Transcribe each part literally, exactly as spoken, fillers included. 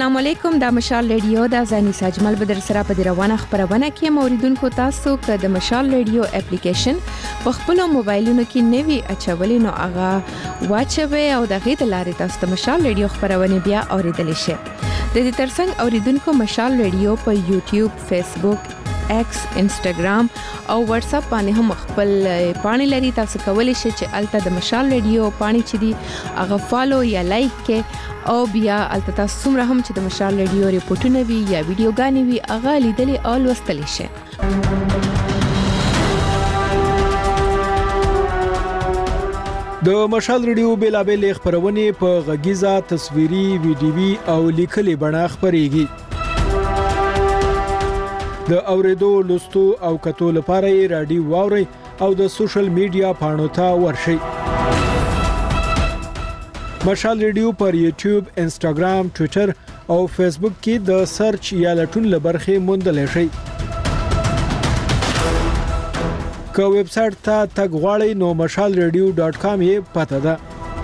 السلام علیکم، د مشال ریډیو د ځاني ساجمل بدر سره په روانه خبرونه کې موریدونکو تاسو ک د مشال ریډیو اپلیکیشن په خپل موبایلونو کې نوي اچولې نو هغه واچوي او د غي د لارې تاسو د مشال ریډیو خبرونه بیا اوریدلی شئ. د دې ترڅنګ اوریدونکو مشال ریډیو په یوټیوب، فیسبوک، ایکس، انسټاګرام او واتس اپ باندې هم خپل پاڼې لري. تاسو کولی شئ چې الته د مشال ریډیو پاڼې چې دی هغه فالو یا لایک کې او بیا الته تاسو څومره هم چې د مشال ریډیو ریپورتونه وی یا ویډیوګانې وی هغه لیدلې او لوستلی شئ. د مشال ریډیو بیلابل خبرونه په غږیزه، تصویري، ویډیوي او لیکلي بڼه خبريږي. د اوریدو، لوستو او کتو لپاره یې رادیو واوري او د سوشل میډیا پاڼو ته ورشئ. مشال ریډیو پر یوټیوب، انسټاګرام، ټوئیټر او فیسبوک کې د سرچ یا لټون لبرخه موندلی شئ. که ویب سټ ته تګ غواړئ نو مشال ریډیو ډاټ کام یې پته ده.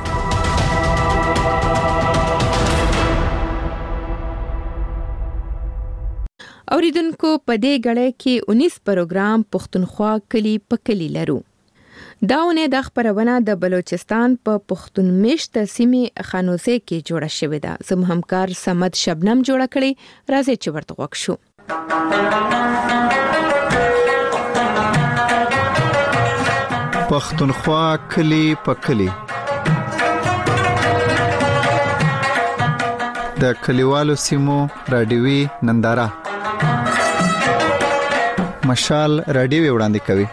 اوریدونکو په دې غړې کې انیس پروګرام پښتونخوا کلی په کلی لرو. داونه د خبرونه د بلوچستان په پښتون مشت سیمه خانوزه کې جوړه شوې ده. زم همکار سمد شبنم جوړه کړي، راځي چې ورته وښو. پښتونخوا کلی په کلی د کلیوالو سیمو رادیوي ننداره مشال رادیو وړاندې کوي.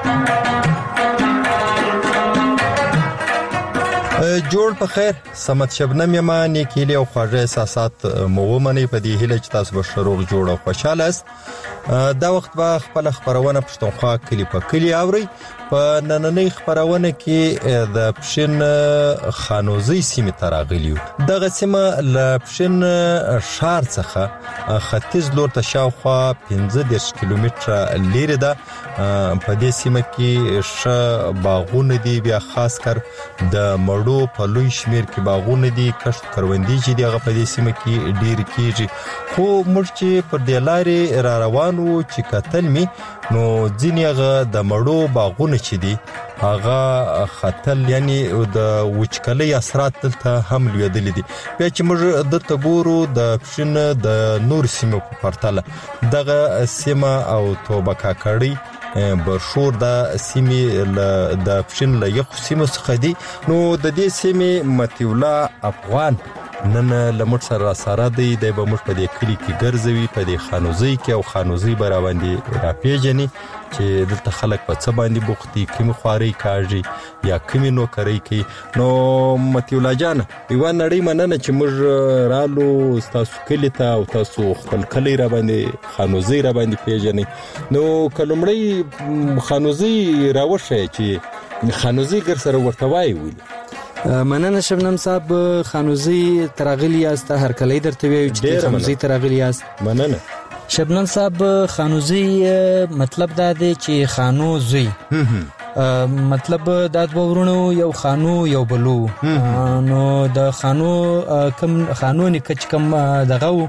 جوړ په خیر، سمت شبنم یما نیکیلی او خواږه احساسات مو ومني په دې هیله چې تاسو به شروع جوړ او خوشاله است. دا وخت به خپل خبرونه پښتونخوا کلی په کلی اوري. په نننۍ خبرونه کې د پښین خانوزي سیمه تراغلیو. دغه سیمه ل پښین شهر څخه ختیځ لور ته شاوخوا پنځه دېرش کیلومتره لري ده. په دې سیمه کې ش باغونه دي، بیا خاص کر د مړو په لوی شمیر کې باغونه دي، کښت کروندې چې دغه په دې سیمه کې ډیر کیږي. خو موږ چې پر دې لارې را روانو چې کتل می نو ځینې د مړو باغونه چې دي هغه خطل یعنی د وچکلي اثرات دلته هم لیدل دي. بیا چې موږ د تګورو د پښین د نور سیمو په پرتله دغه سیمه او توبه کاکړی برشور د سیمه د پښین له یو سیمه څخه دي. نو د دې سیمه متیولا افغان نن لمر سره سره دی د بمش په دې کلی کې ګرځوي، په دې خانوزي کې او خانوزي برا باندې را پیژني چې دلته خلک په څه باندې بوختي، کوم خواري کاږي یا کوم نو کوي کوي. نو متیولا جان یو نړۍ مننه چې موږ رالو تاسو کلی ته او تاسو خپل کلی را باندې خانوزي را باندې پیژني. نو کلمړی خانوزي راوشه چې خانوزي ګر سره ورته وایي ویل. مننه شبنم صاحب، خانوزي تراغلی است، هر کلی درته ویو چې خانوزي تراغلی است. مننه شبنم صاحب. خانوزي مطلب دا دی چې خانوزي مطلب د ورونو یو خانو یو بلو. نو د خانو کم خانونی کچ کم دغه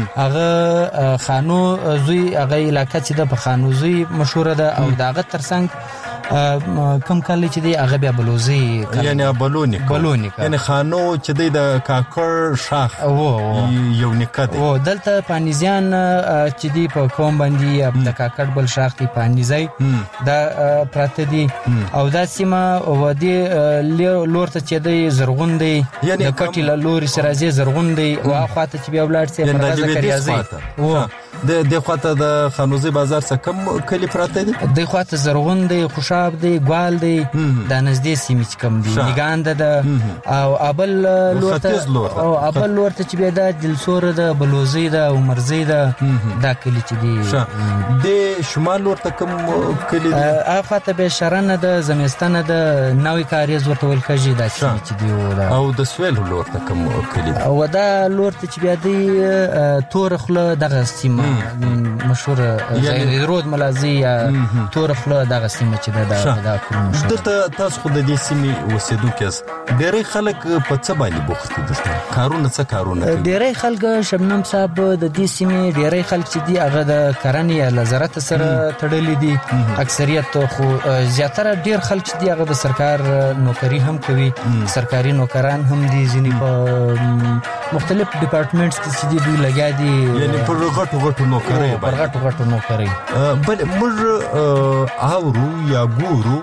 هغه خانو زوی هغه علاقه چې د خانوزي مشهور ده او دغه ترڅنګ کم کلی چې دی هغه بیا بلوزي یعنی بلونی بلونی یعنی خانو چې دی د کاکر شاخ او یو نکته او دلته پانیزیان چې دی په کوم باندې د کاکر بل شاخ دی پانیزای دا پراته دی او دا سیمه ودی لور ته چې دی زرغون دی د کټی لوري سره زی زرغون دی او اخواته چې بیا ولر سي مرزه کریازي او د د خواته د خانوزي بازار څخه کم کلی پراته دي. د خواته زرغون دی، خوشاب دی، ګوال دی، د نږدې سیمې چې کم دي نگاند ده او ابل لور ته او ابل لور ته چې بیا د دلسور ده، بلوزي ده او مرزي ده دا کلی چې دی. د شمال لور ته کم کلی دي؟ افاته به شرنه ده، زمستانه ده، نوې کاریز ورته ول کېږي دا چې دی. او د سویل لور ته کم کلی دي؟ او دا لور ته چې بیا دی تور خله دغه سیمه مشهور زاهد رود ملازی یا تور خله دغه سیمه چې دا دا کوم مشهور دته تاسو خو د دې سیمې اوسېدونکو یاست. ډېری خلک په څه باندې بوخت دي دلته کارونه څه کارونه کوي؟ ډېری خلک شبنم صاحب د دې سیمې ډېری خلک چې دي هغه د کرنې یا له زراعت سره تړلي دي. اکثریت خو زیاتره ډېر خلک چې دي هغه د سرکار نوکری هم کوي. سرکاري نوکران هم دي ځینې په مختلف ډپارټمنټس کې چې دي دوی لګیا دي یعنی پر غټو غټو نوکرۍ پر غټو غټو نوکرۍ. بل موږ اورو یا ګورو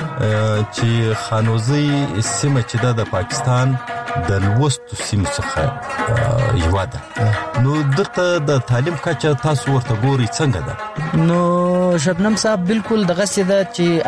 چې خانوزي سیمه چې د پاکستان د لوستو سیمو څخه یو ده، نو دغه د تعلیم کچه تاسو ورته ګوري څنګه ده؟ نو شبنم صاحب بالکل دغه سیده چې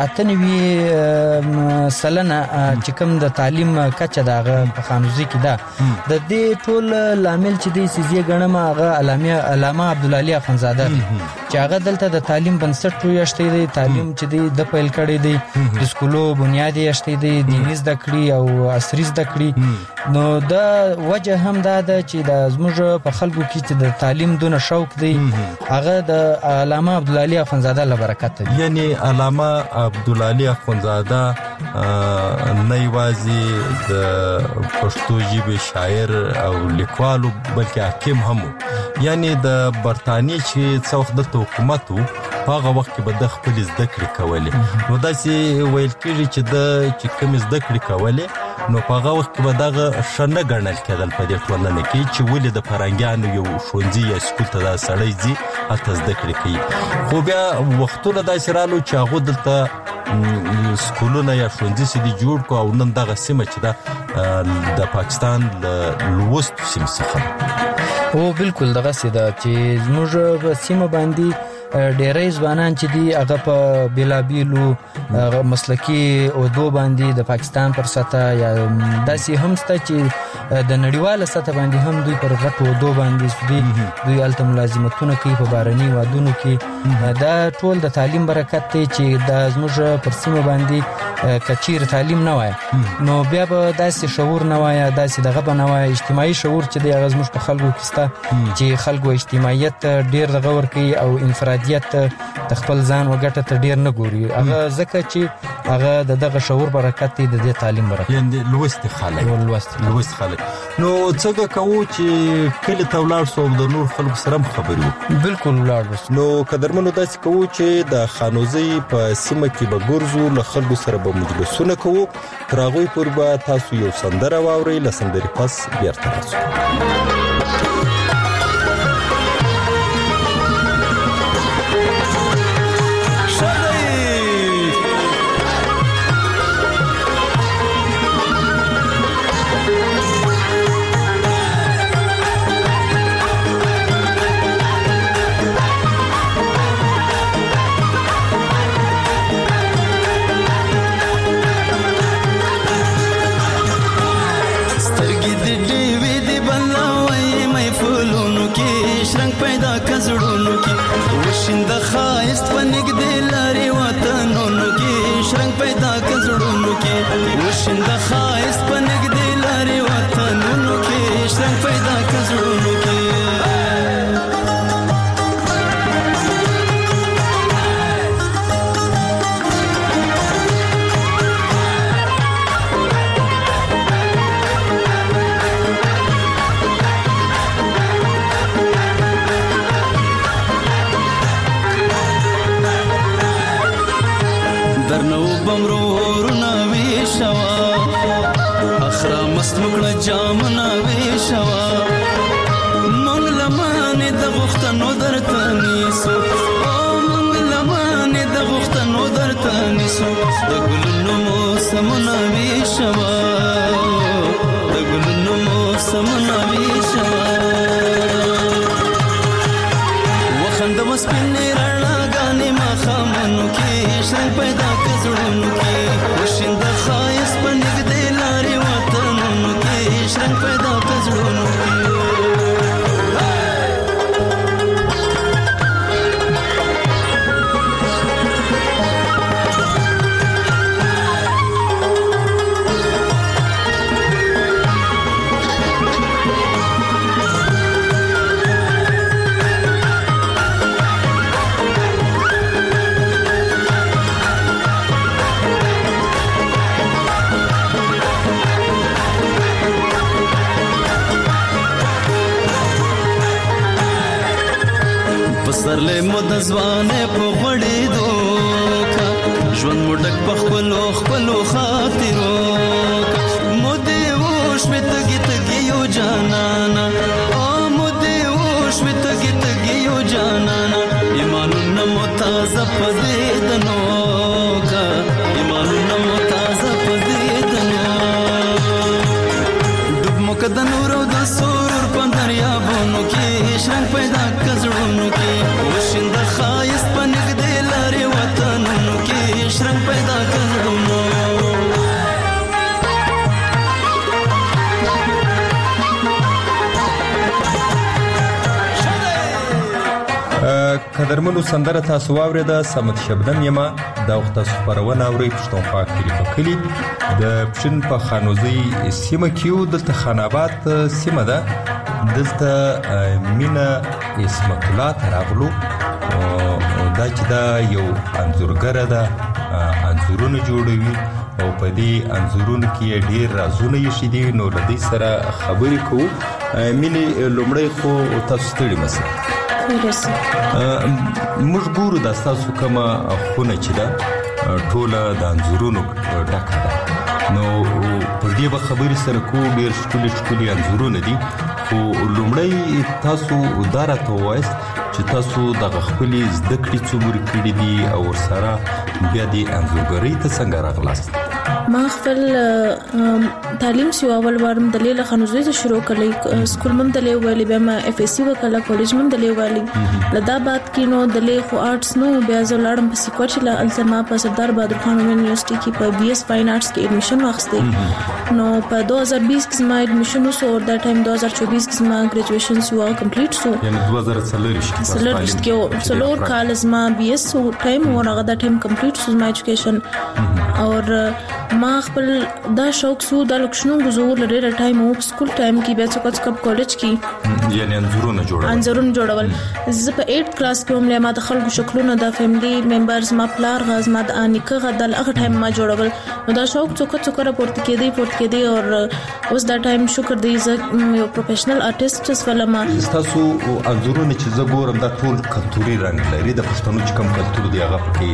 اتنوي سلنه چې کوم د تعلیم کچه دغه په خانوزي کې ده د دې ټول لامل چې دی سيزي غنمه هغه علامه علامه عبدالعلی اخونزاده چې هغه دلته د تعلیم بنسټ پرويشته دی. تعلیم چې دی د پیل کړی دی د سکولو بنیادی اشته دی دیني زده کړې او عصري زده کړې. نو دا وجه هم دا ده چې د زموږ په خلکو کې چې د تعلیم دونه شوق دی هغه د علامه عبدالعلی اخونزاده له برکت دی. یعنی علامه عبدالعلی اخونزاده نه یوازې د پښتو ژبې شاعر او لیکوال بلکې حاکم هم، یعنی د برتانی چې څو وخت د حکومت هغه وخت کې به د خپل زده کړې کولې. نو داسې ویل کېږي چې د چې کوم زده کړې کولې نو په هغه وخت کې به دغه ښه نه ګڼل کېدل په دې ټولنه کې چې ولې د فرنګیانو یو ښوونځي یا سکول ته دا سړی ځي هلته زده کړې کوي. خو بیا وختونه داسې رالو چې هغوی دلته سکولونه یا ښوونځي چې دي جوړ کړو او نن دغه سیمه چې ده د پاکستان له لوستو سیمو څخه. او بالکل دغه سیده چې زموږ په سیمه باندې ډېری ځوانان چې دي هغه په بیلابیلو مسلکي عهدو باندې د پاکستان پر سطح یا داسې هم شته چې د نړیواله سطح باندې هم دوی پر غټو عهدو باندې دي دوی هلته ملازمتونه کوي په بهرني هېوادونو کې. دا ټول د تعلیم برکت دی چې دا زموږ پر سیمه باندې که چیرې تعلیم نه وای نو بیا به داسې شعور نه وای، داسې دغه به نه وای. اجتماعي شعور چې دی هغه زموږ په خلکو کې شته چې خلکو اجتماعیت ډېر دغه ورکوي او انفرادیت د خپل ځان وګټه ته ډېر نه ګوري. هغه ځکه چې هغه د دغه شعور برکت دی د دې تعلیم برکت. یعنی لوستي خلک لوستي خلک نو څنګه کوو چې کله ته ولاړ سو د نور خلکو سره خبرې وکړو؟ بالکل ولاړ وس. نو قدرمنو داسې کوو چې د خانوزي په سیمه کې به ګرځو له خلکو سره به مجلسونه کوو. تر هغوی پورې به تاسو یو سندره واورئ، له سندرې پس بیرته راځو. د ځوانې په غړېدو کا ژوند مو ډک په خپلو خپلو خاطرو مو دې وشوې تږي تږي یو جانانا او مو دې وشوې تږي تږي یو جانانا ایمانونه مو تازه په دې دنو کا ایمانونه مو تازه په دې دنو ډوب مو که د نور او د سرور په دریابونو کې شرنګ پیدا کزړونو کې وشنده ښایست په نږدې لارې وطنونو کې شرنګ پیدا کزړونو قدرمنو سندره تاسو واورېده صمد شبنم یما دا وخت تاسو خپرونه اورئ پښتونخوا کلي په کلي د پښین په خانوزي سیمه کې یو دلته خان آباد سیمه ده دلته مینا اسمت الله ته راغلو دا چې دا یو انځورګره ده انځورونه جوړوي او په دې انځورونو کې ډېر رازونه یې دي نو له دې سره خبرې کوو مینې لومړی خو تاسو ستړي مسئ موږ ګورو دا ستاسو کومه خونه چې ده ټوله د انځورونو ډکه ده نو پر دې به خبرې سره کوو ډېر ښکلي ښکلي انځورونه دي خو لومړی تاسو دا راته ووایاست چې تاسو دغه خپلې زده کړې څومره کړي دي او ورسره بیا دې انځورګرۍ ته څنګه راغلاست ما خپل تعلیم سیو اول وارم د لیله خانوزوی ته شروع کړی سکول مم د لیو ویلې بیا ما اف اس سی وکړه کالج مم د لیو ویلې لدا بعد کې نو د لیو خو آرټس نو بیا زه لاړم په سیکوچ لا التما په سردار بهادر خان یونیورسيټي کې په بي اس فاین آرټس کې ایڈمیشن واخیسته نو په دو هزار بیس کې ما ایڈمیشن وسو اور دا ټایم دو هزار چوبیس کې ما ګریجویشن سیو کمپلیټ سو یعنی دو هزار څلور کې څلور کال ما بي اس سو ټایم ورغه دا ټایم کمپلیټ سو ما ایجوکیشن اور ما خپل دا شوق سو د لکشنو غزور لري ټایم او سکول ټایم کې به څوک کب کالج کې یعنی انځورونه جوړول انځورونه جوړول زه په اټ کلاس کې هم له ما د خلکو شکلونه د فیملی ممبرز ما پلار غاز ما د انیکه غدل هغه ټایم ما جوړول نو دا شوق څوک څوک راپورت کېدی پورت کېدی او اوس دا ټایم شکر دی زه یو پروفیشنل آرټیست ولما تاسو انځورونه چې زه ګورم دا ټول کلتوري رنگ لري د پښتنو چې کوم کلتور دی هغه کې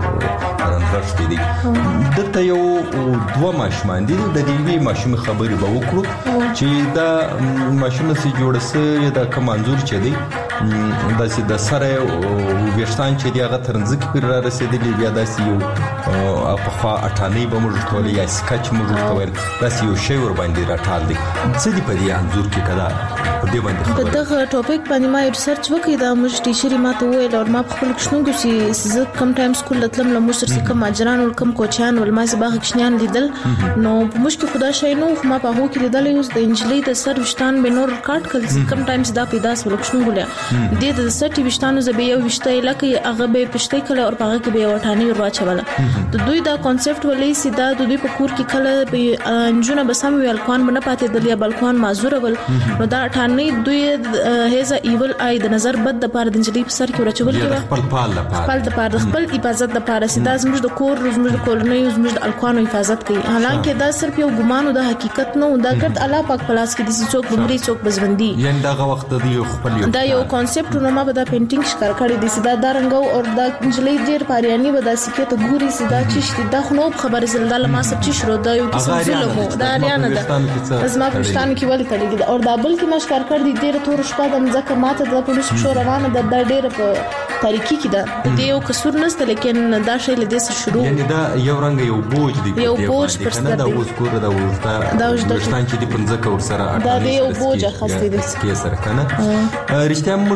رنګرشت دي دته یو دوه ماشومان دي د دې ماشوم خبرې به وکړو چې دا ماشوم سي جوړ سي دا کوم انځور چې دی دا سي د سره ویشتان چې دی هغه ترنځ کې را رسیدلی بیا دا سي یو په خوا اټانې به موږ ټول یا سکچ موږ ټول دا سي یو شی ور باندې راټال دي څه دی په دې انځور کې کدا په دې باندې خبره دغه ټاپک باندې ما ریسرچ وکړ دا موږ ټیچر ما ته ویل او ما خپل کښنو سي زه کم ټایم سکول لتلم له موږ سره کوم اجران او کوم کوچان ول ما سبا کښنیان لیدل نو مشکل خدا شي نو ما په هو کې لیدل اوس د انجلۍ د سر وشتان به نور کارت کړ کم ټایمز دا پیدا سول کښنو ګولیا د دې د سټي وشتانو زبې یو وشته لکه هغه به پښتې کله او هغه کې به وټانی ور واچوله د دوی دا کانسپټ ولې سیدا د دوی په کور کې کله انجونه بسم ویل کوان نه پاتې د لیا بلکون معذور ول نو دا اټانی دوی هیزا ایول آی د نظر بد د پاره د انجلۍ په سر کې ورچول کې خپل پال لپاره خپل د پاره خپل حفاظت د پاره سیدا زموږ د کور زموږ د کولونی زموږ د الکوانو حفاظت کوي حالانکه دا صرف یو ګمان او د حقیقت نه دا ګرد الله پاک پلاس کې د څوک بمري څوک بزوندي یعنی دا وخت د یو خپل یو دا یو کانسپټ نو ما به دا پینټینګ ښکار کړی دي سیدا دا رنګو او دا انجلۍ ډیر پاریانی به دا سکه ته ګوري سیدا چشتي دا خو نو خبر زلدل ما سب چی شروع دا یو قسم ظلم دا اریانه ده زما پښتون کې ولې تلګي او دا بل کې ما ښکار کړ دي ډیر تور شپه د مزکه ماته د پولیس شو روانه د ډیر په تاریکی کې ده د یو قصور نشته لیکن دا شی له دې سره شروع یعنی دا یو رنګ یو بوج دی یو بوج پر سر دا اوس کور دا ورته دا وشتان چې دی پنځه کور سره دا یو بوج خاصه دي کې سره کنه رښتیا موږ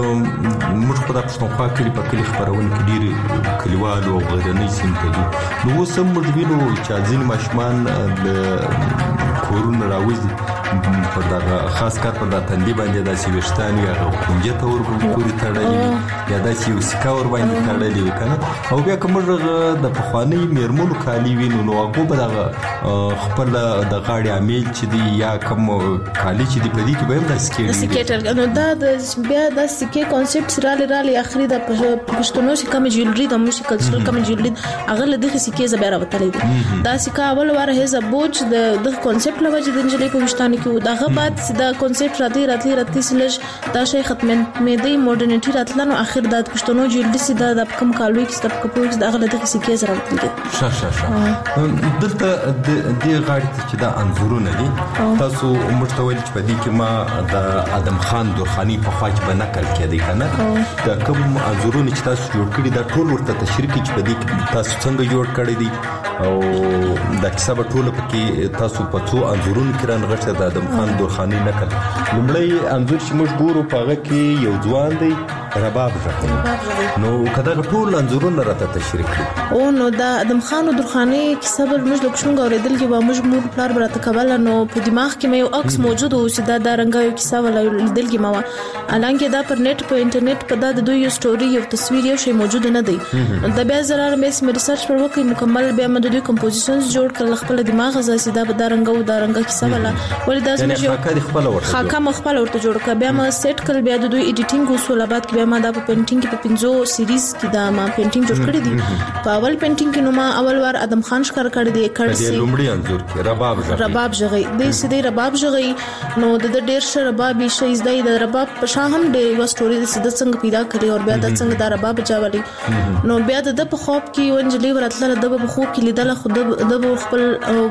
موږ په پښتونخوا کې په کلی خبرونه کې ډیر کلیوالو او غیرنۍ سیمه کې نو اوس موږ وینو چې ځین ماشمان د کورونه راوځي پر دا خاص کار پر دا تندې باندې د سیوشتان یا کنجه تور پوری تړلې یا د سیو سکا ور باندې تړلې کنه او بیا کوم د پخوانی میرمنو کالی وینو نو هغه به د خپل د غاړي عامل چې دی یا کوم کالی چې دی په دې کې به د سکیټر نو دا د بیا د سکه کانسپټ رالي رالي اخري د پښتونو چې کوم جوړري د موشي کلچرل کوم جوړري هغه له دغه سکه زبره وتلې دا سکه اول واره هیزه بوج د د کانسپټ لوجه د انجلۍ په وشتان کې دغه بعد سیده کانسپټ راځي راځي راځي سلج دا شی ختم مې دی مدرنټی راتلنو اخر د پښتنو جلد سیده د کم کالوي کې ستپ کپوز دغه د سکه سره وکړي شه شه شه دلته د دې غاړې چې دا انزورونه دي تاسو مرتویل چې په دې کې ما د ادم خان درخاني په خوا کې به نقل کړي کنه دا کوم انزورونه چې تاسو جوړ کړی دا ټول ورته تشریح چې په دې کې تاسو څنګه جوړ کړی دي او دا کیسه په ټول کې تاسو په څو انزورونو کې رانغښته د ادم خان درخاني نقل لومړی انزور چې موږ ګورو په هغه کې یو ځوان دی رباب ژغوري نو کدا ټول انزورونه راته تشریح کړي او نو دا ادم خان درخاني کیسه به موږ د کوم غوړېدل کې به موږ مور پلار براته کول نو په دماغ کې مې یو عکس موجود او سیده دا رنګه کیسه ولا لیدل کې ما الانکه دا پر نت په انټرنیټ په دا د دوی یو سټوري یو تصویر یو شی موجود نه دی دا بیا زرار مې سم ریسرچ پر وکړ مکمل بیا مې د دوی کمپوزیشنز جوړ کړل خپل دماغ زاسي دا د رنګو دا رنګه کیسه ولا ولې دا زموږ یو خاکه خپل ورته خاکه مخبل ورته جوړ کړ بیا ما سیټ کړ بیا د دوی ایډیټینګ اصول بعد کې بیا ما دا په پینټینګ کې په پنځو سیریز کې دا ما پینټینګ جوړ کړی دی په اول پینټینګ کې نو ما اول وار ادم خان ښکار کړی دی کړ سي لومړی انزور کې رباب ژغي رباب ژغي د سیده رباب ژغي نو د ډیر ش رباب شي زده د رباب په شان هم ډیر یو سټوري د سیده څنګه پیدا کړی او بیا د څنګه د رباب چاولي نو بیا د په خوب کې ونجلي ورتل د په خوب کې لیدل خو د خپل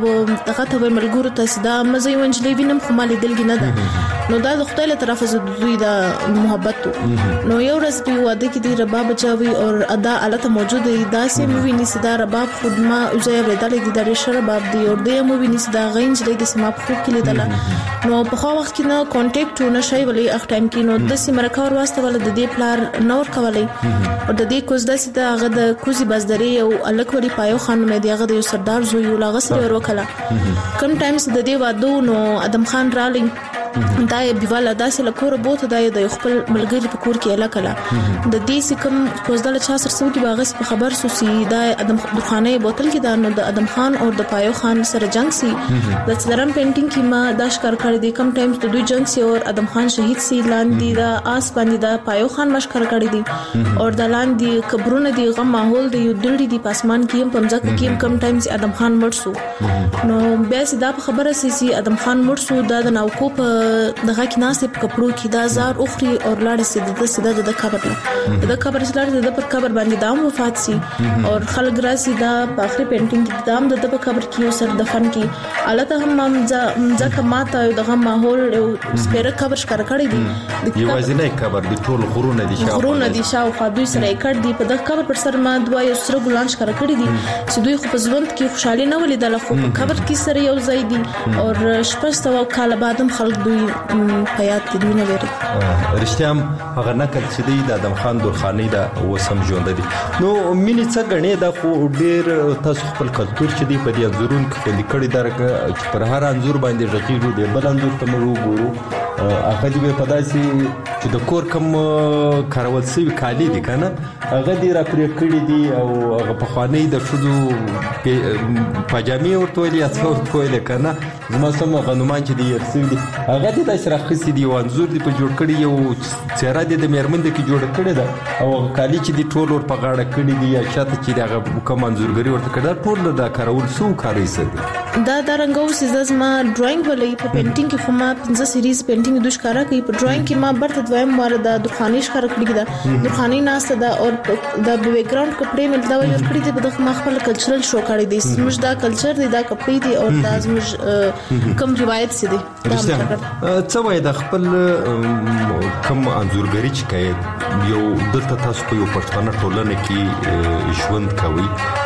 دغه ته ملګرو ته سیده مزي ونجلي وینم خو مالي دلګ نه ده نو دا د خدای له طرفه د دوی د محبت نو یو ورځ په واده کې د رباب چاوي او ادا الته موجود دی دا سه مووی نس دا رباب خود ما زه ورېدل دي د ریشه رباب دی او د مووی نس دا غینج دی د سما په خوب کې لیدل نو په خو وخت کې نو کانټیکټ نه شي ولې اخ ټایم کې نو د سیمه کار واسطه ول د دې پلار نور کولای او د دې کوز د سیده هغه د کوزي بازدري او الک وړي پایو خان مې دی هغه د سردار زوی یو لاغسر ور وکړه کم ټایمز د دې وادو نو ادم خان رالینګ دا بیواله داسې لکور بوته د خپل ملګری په کور کې علاقه د دې سکم کوزدل چا سره سو کې باغس په خبر سو سی دا ادم درخاني بوتل کې دا نو د ادم خان او د پایو خان سره جنگ سی د څلرم پینټینګ کې ما دا ښکار کړی دی کم ټایمز د دوی جنگ سی او ادم خان شهید سی لاندې دا آس باندې دا پایو خان مشکر کړی دی او د لاندې قبرونه دی غم ماحول دی یو دلډي دی پاسمان کې هم پمځه کې کم ټایمز ادم خان مړ سو نو بیا سیدا په خبره سی ادم خان مړ سو دا د ناوکو په دغه کې ناس په کپړو کې دا زار اخري او لاړ سي د سیده د قبر له د قبر سره د پر قبر باندې دام وفات سي او خلک راسي دا په اخري پینټینګ کې دام د په قبر کې سر دفن کې الته هم ځکه ماته دغه ماحول او سپیره قبر ښکار کړی دی یوازې نه قبر د ټول غرونه دي شاو غرونه دي شاو خو دوی سره کړ دي په دغه قبر پر سر ما دوه یو سره ګلان ښکار کړی دي چې دوی خو په ژوند کې خوشحالي نه ولیدل خو په قبر کې سره یو ځای دي او شپږ سوه کال بعد هم خلک دوی په یاد کې دی نه لري رښتیا هغه نقل چې دی د ادم خان درخاني دا وسم ژوند دي نو مینه څه غنې دا خو ډیر تاسو خپل کلچر چې دی په دې انزورون کې لیکړی درګه چې پر هر انزور باندې رقیب دی بل انزور ته موږ ګورو هغه دی په داسي چې د کور کم کارول سوي کالی دي کنه هغه دی را پرې کړی دي او هغه په خواني د شودو پجامي ورته ویلي اته ورته ویل کنه زما سم غنومان چې دی یرسي دي هغه دی د سره خسي دی وانزور دی په جوړ کړی یو چهره دی د میرمن د کې جوړ کړی دا او کالی چې دی ټول ور په غاړه کړی دی یا شاته چې هغه کوم منظورګری ورته کړی ټول د کارول سو کاری سره دا د رنګو سیزز ما ډراینګ ولې په پینټینګ کې فما پنځه سیریز پینټینګ د ښکارا کوي په ډراینګ کې ما برته دویم واره د درخاني ښکارا کړی دا درخاني ناسته دا او د بیک گراوند کپڑے مل دا ور کړی دی په دغه خپل کلچرل شو کړی دی زموږ دا کلچر دی دا کپڑے دی او دا زموږ کوم روایت سي دی څه وای د خپل کوم انزورګری چې کوي یو دلته تاسو په یو پښتنه ټولنه کې ژوند کوي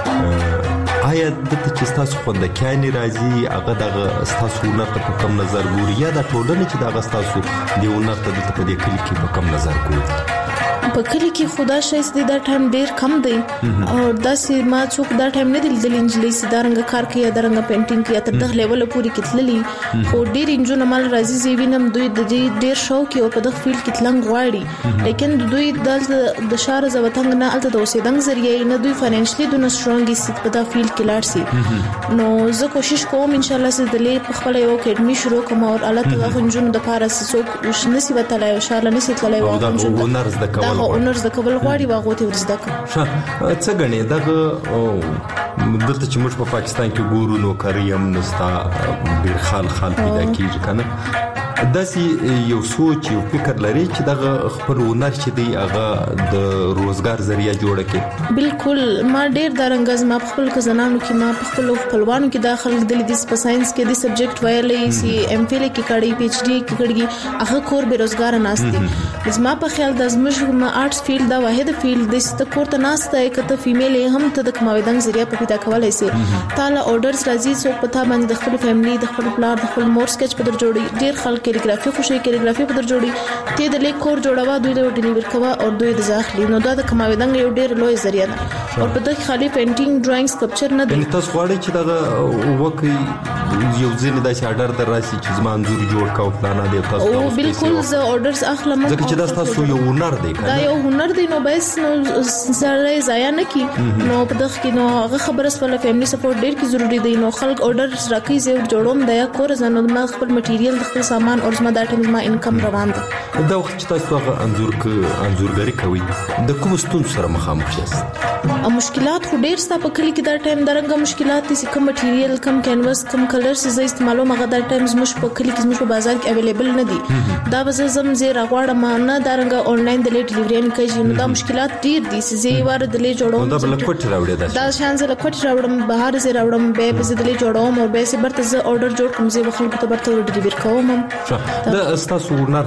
آیا د چې تاسو خوندکانی راځي هغه دغه تاسو نقد په کوم نظر ګوري یا د ټولنې چې دغه تاسو دی نقد د په دې کلی کې په کوم نظر ګوري په کلی کې خدا شایس دی دا ټایم ډیر کم دی او دا سي ما څوک دا ټایم نه دی د انجلي سي دا رنګ کار کوي دا رنګ پینټینګ کوي تر دغه لیول پوری کتللی خو ډیر انجن مال راځي زی وینم دوی د ډیر شوق او په دغه فیلډ کې تلنګ غواړي لیکن دوی د شهر زوتنګ نه الته د اوسېدنګ ذریعہ نه دوی فاینانشلی دونه سترونګ سي په دغه فیلډ کې لاړ سي نو زه کوشش کوم ان شاء الله چې د لې په خپل یو اکیډمي شروع کوم او الله تعالی انجن د پاره څوک نسی وتلای او شاله نسی تلای او هنر زده کول اونرز د کول غواړي واغوته ورزده ښه څه غني دغه دلته چې موږ په پاکستان کې ګورو نو کریم نستا ډیر خال خال پیدا کیږي کنه داسې یو سوچ یو فکر لري چې دغه خپل هنر چې دی هغه د روزګار ذریعہ جوړ کړي بالکل ما ډیر د رنګز ما خپل کزنانو کې ما خپل خپلوانو کې داخل د دې په ساينس کې د سبجیکټ ویلې سي ام فل کې کړي پی ایچ ډي کې کړي هغه کور به روزګار ناشتي زما په خیال د زموږ ما آرټس فیلډ دا واحد فیلډ د ست کور ته ناشته کته فیمیل هم ته د کماویدنګ ذریعہ په پیدا کولای شي تعالی اورډرز راځي سو پتا باندې د خپل فیملی د خپل پلار د خپل مور سکیچ په در جوړي ډیر خلک کیلیګرافي خوشي کیلیګرافي په در جوړي ته د لیک کور جوړوا دوی له ډیلیور کوا او دوی د ځاخلي نو دا د کماویدنګ یو ډیر لوی ذریعہ ده او په دغه خالي پینټینګ ډراینګ سکلپچر نه دی تاسو غواړئ چې دا وکي یو ځینې داسې اډر در راسي چې زما انځور جوړ کاو پلان دی تاسو او بالکل ز اورډرز اخلم ځکه چې دا تاسو یو هنر دی دا یو هنر دی نو بس نو سره ضایع نه کی نو په دغه کې نو هغه خبره سره فیملی سپورټ ډیر کی ضروری دی نو خلک اورډرز راکې زه جوړوم دا کور زنه ما خپل مټیریل د خپل سامان او زما دا ټیم ما انکم روان دی دا وخت چې تاسو هغه انځور ک انځورګری کوي د کوم ستون سره مخامخ یاست او مشکلات خو ډیر ستا په کلی کې دا ټایم درنګ مشکلات دي کوم مټیریل کم کینواس کم کلرز زې استعمالو مغه دا ټایم زموږ په کلی کې زموږ په بازار کې اویلیبل نه دي دا به زم زه راغواړم نه درنګ آنلاین د لیټ ډیلیوري نه کوي نو دا مشکلات ډیر دي چې واره د لیټ جوړوم دا بل کوټ راوړی دا شان زه کوټ راوړم بهر زه راوړم به به زه د لیټ جوړوم او به سه برته زه اورډر جوړ کوم زه خلکو ته برته ډیلیور کوم دا استاسو ورنر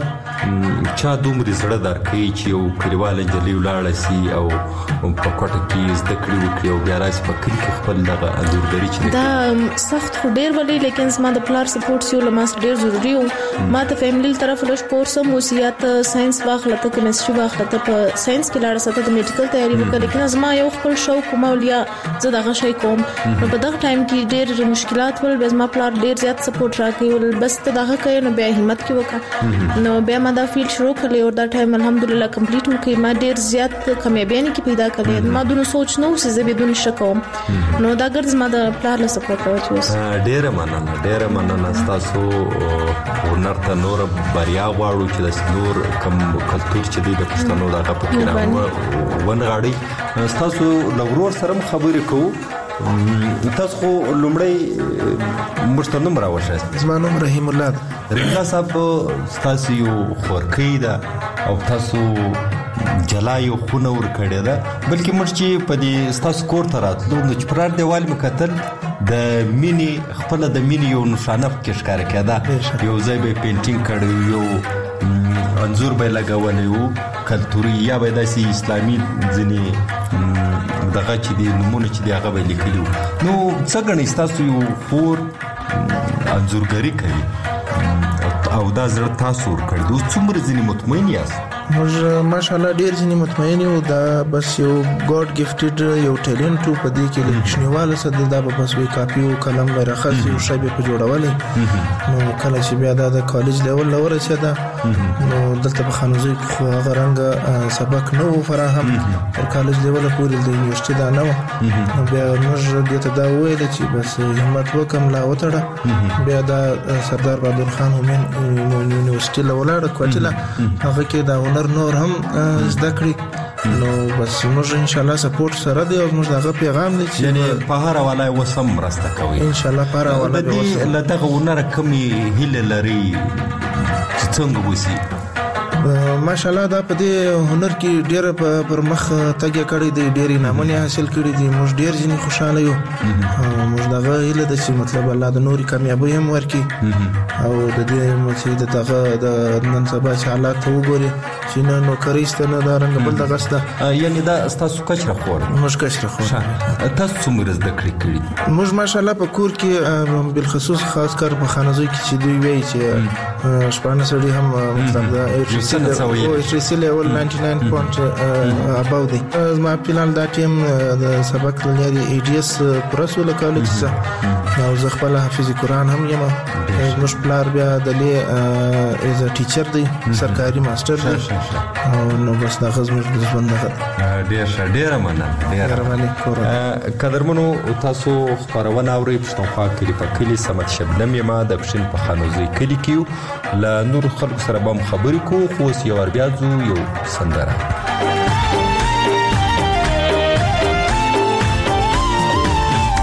چا دومره زړه درکې چې یو کلیوال جلی ولاړ سي او په کوټه کې زده کړی وکړي او بیا راځي په کلی کې خپل دغه انځورګری چې دا سخت خو ډیر ولې لیکن زما د پلار سپورټ یو لمس ډیر ضروری و ما ته فیملی طرف له سپورټ سم وصیت ساينس واخله ته کیمستري واخله ته په ساينس کې لاړ ساته د میډیکل تیاری وکړه لیکن زما یو خپل شوق مولیا زه دغه شی کوم نو په دغه ټایم کې ډیر مشکلات ول بس ما پلار ډیر زیات سپورټ راکړي ول بس ته دغه کوي نو بیا همت کې وکړه نو بیا ما دا فیلډ شروع کړی او دا ټایم الحمدلله کمپلیټ وکړ ما ډیر زیات کامیابی نه پیدا کړې ما دونه سوچ نو چې زه بدون شکوم نو دا ګرځ ما د پلار له سپورټ راوچوس ډیر مننه ډیر مننه تاسو ورنر ته نور بریا غواړو چې د نور کم کلچر چې د پښتنو دغه پکې راو ونغاړي تاسو لورور سره خبرې کوو تاسو خو لومړی مشتنم راوښه زما نوم رحیم الله رحیم الله صاحب تاسو یو خورکی ده او تاسو جلا یو خونه ور کړی ده بلکې موږ چې په دې تاسو کور ته راتلو نو چې پرار دیوال مکتل د مینی خپل د مینی یو نشانه کې ښکار کېده یو ځای به پینټینګ کړی یو انځور به لګولې وو کلتوري یا به داسې اسلامي ځینې دغه چې دی نمونه چې دی هغه به لیکلي نو څه ګڼئ ستاسو یو خور انځورګري کوي او دا زړه تاسو ورکړی د اوس څومره ځینې مطمئن یاست موږ ماشاءالله ډیر ځینې مطمئن یو دا بس یو ګاډ ګفټډ یو ټیلنټ په دې کې لکشنیواله سره دا په بس وی کاپي او قلم لري خاص یو شی په جوړولې نو کله چې بیا دا د کالج لیول لور رسیدا نو دلته په خانوزي خو هغه رنګ سبق نو فراهم تر کالج لیول پورې د یونیورسيټي دا نو نو بیا موږ دې ته دا ویل چې بس همت وکم لا وتړه بیا دا سردار بهادر خان هم یونیورسيټي لولاړ کوټلا هغه کې دا نور هم زده کړی نو بس موږ ان شاء الله سپورټ سره دی او موږ دغه پیغام دی یعنی په هر حواله وسم مرسته کوي ان شاء الله په هر حواله به وسم لته ونر کمی هله لري څنګه وسی ماشاءالله دا په دې هنر کې ډېر پر مخ تګ کړی دی ډېری نامونه حاصل کړی دي موږ ډېر ځینې خوشاله یو موږ دغه هیله د چې مطلب الله د نوري کامیابی هم ورکړي او د دې مڅې د دغه د نن سبا حالات وګوري چې نه نو کریسته نه دا رنګ بل دغه ستا یعنی دا تاسو کچره خور موږ کچره خور تاسو څومره زده کړی کړی موږ ماشاءالله په کور کې بل خصوص خاص کار په خانزوي کې چې دوی وایي چې شپانه سړي هم مطلب دا او اشتريسيلي اول ناينتي ناين پوينت اباو دي ما فینال دا ټیم د سبق لري اي ډي اس پرسول کالج څخه او زه خپل حافظ قرآن هم یم موږ پلار بیا د لې از ا ټیچر دی سرکاري ماستر دی او نو بس دا غزمر د ژوند نه ډیر ښه ډیر مننه ډیر مننه قدرمنو تاسو خبرونه اورئ پښتونخوا کلی په کلی سمت شبنم یما د پښین په خانوزي کلی کیو ل نور خلق سره بم خبرې کو خو یو ور بیا زو یو سندره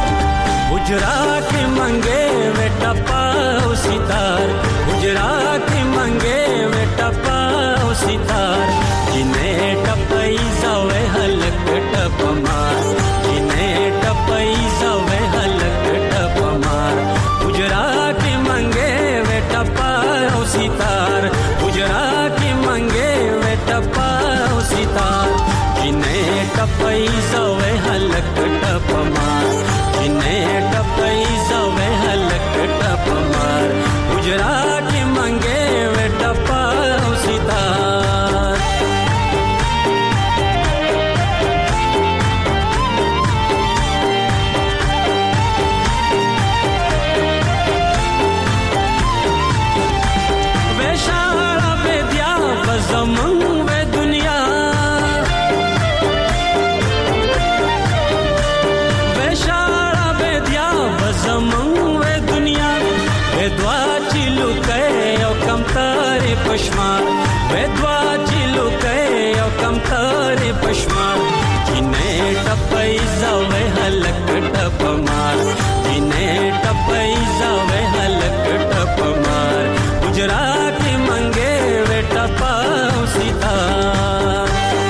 मंगे वे टप्पा सितार गुजरा के मंगे वे टप्पा सितार जिन्हें टपई जावे हलक टप मार जिन्हें टपई जावे हलक टप मार गुजरा के मंगे वे टप्पा सितार गुजरा के मंगे वे टप्पा सितार जिन्हें टपई जावे हलक टप मार जिन्हें टपई जावे हलक टप मार गुजरा के मंगे वे टप्पा सितार वे शारा बेदिया बजमन वे दुनिया वे शारा बेदिया बजमन वे दुनिया वे द्वा चिलु के ओ कम तारे पशमार वे द्वा चिलु के ओ कम तारे पशमार जिन्हें टपई जावे हलक टप मार जिन्हें टपई जावे हलक टप मार गुजरा के मंगे वे टपा सितार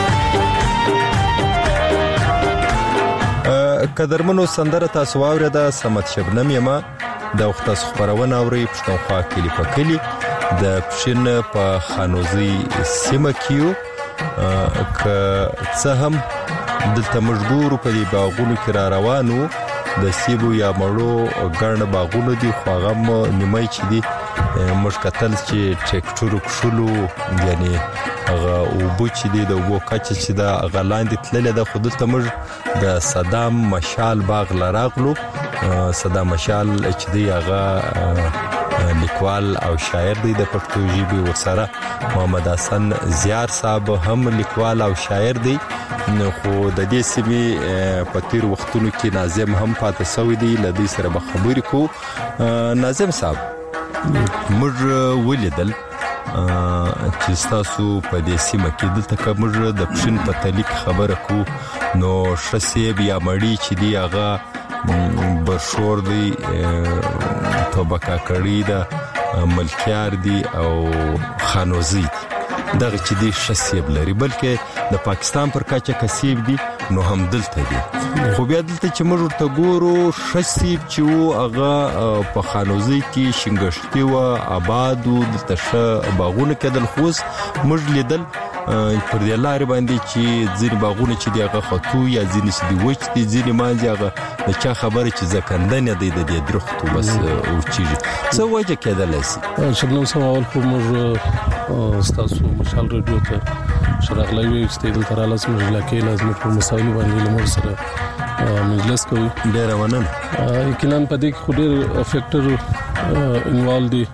قدرمنو سندره تاسو واوریده سمت شبنم یما د وخت خبرونه اوري پښتونخوا کلی په کلی د پښین په خانوزي سیمه کیو ک څه هم دلته مجبور په دی باغونو کې را روانو د سیبو یا مړو ګڼ باغونو دي خو هغه نیمای چي دي مشکتل چې ټریکټورو کښلو یعنی هغه او بوچ دي د وو کچ چې دا غلاندې تلل د خود ته مر د صدام مشال باغ لراغلو صدام مشال چې دی هغه لیکوال او شاعر دی د پښتو ژبې ورسره محمد حسن زیار صاحب هم لیکوال او شاعر دی نو خو د دې سیمې په تیر وختونو کې ناظم هم پاتې سوی دی لدی سره به خبرې کو ناظم صاحب موږ ولیدل چې تاسو په دې سیمه کې دلته کومه د پښین په تعلق خبره کو نو شسیب یا مړی چې دی هغه برشور دی توبکا کړی دا ملکیار دی او خانوزی دغه چې دی شسیب لري بلکې د پاکستان پر کاچه کسیب دی نو هم دلته دی خو بیا دلته چې موږ ورته ګورو شسیب چې وو هغه په خانوزی کې شنګشتي و آباد و دلته ش باغونه کېدل خوس موږ لیدل پر دې لارې باندې چې ځینې باغونه چې دی هغه خطو یا ځینې چې دی وچ دي ځینې مانځي هغه د چا خبره چې ځکندنه دی د دې درختو بس ورچیږي څه وجه کېدلی شي شبنم صاحب اول خو موږ ستاسو مشال رادیو ته شراغلی وي چې دلته رالاس موږ علاقې لازم په مسایل باندې له موږ سره مجلس کوي ډېره مننه یقینا په دې کې خو ډېر فیکټر انوالو دي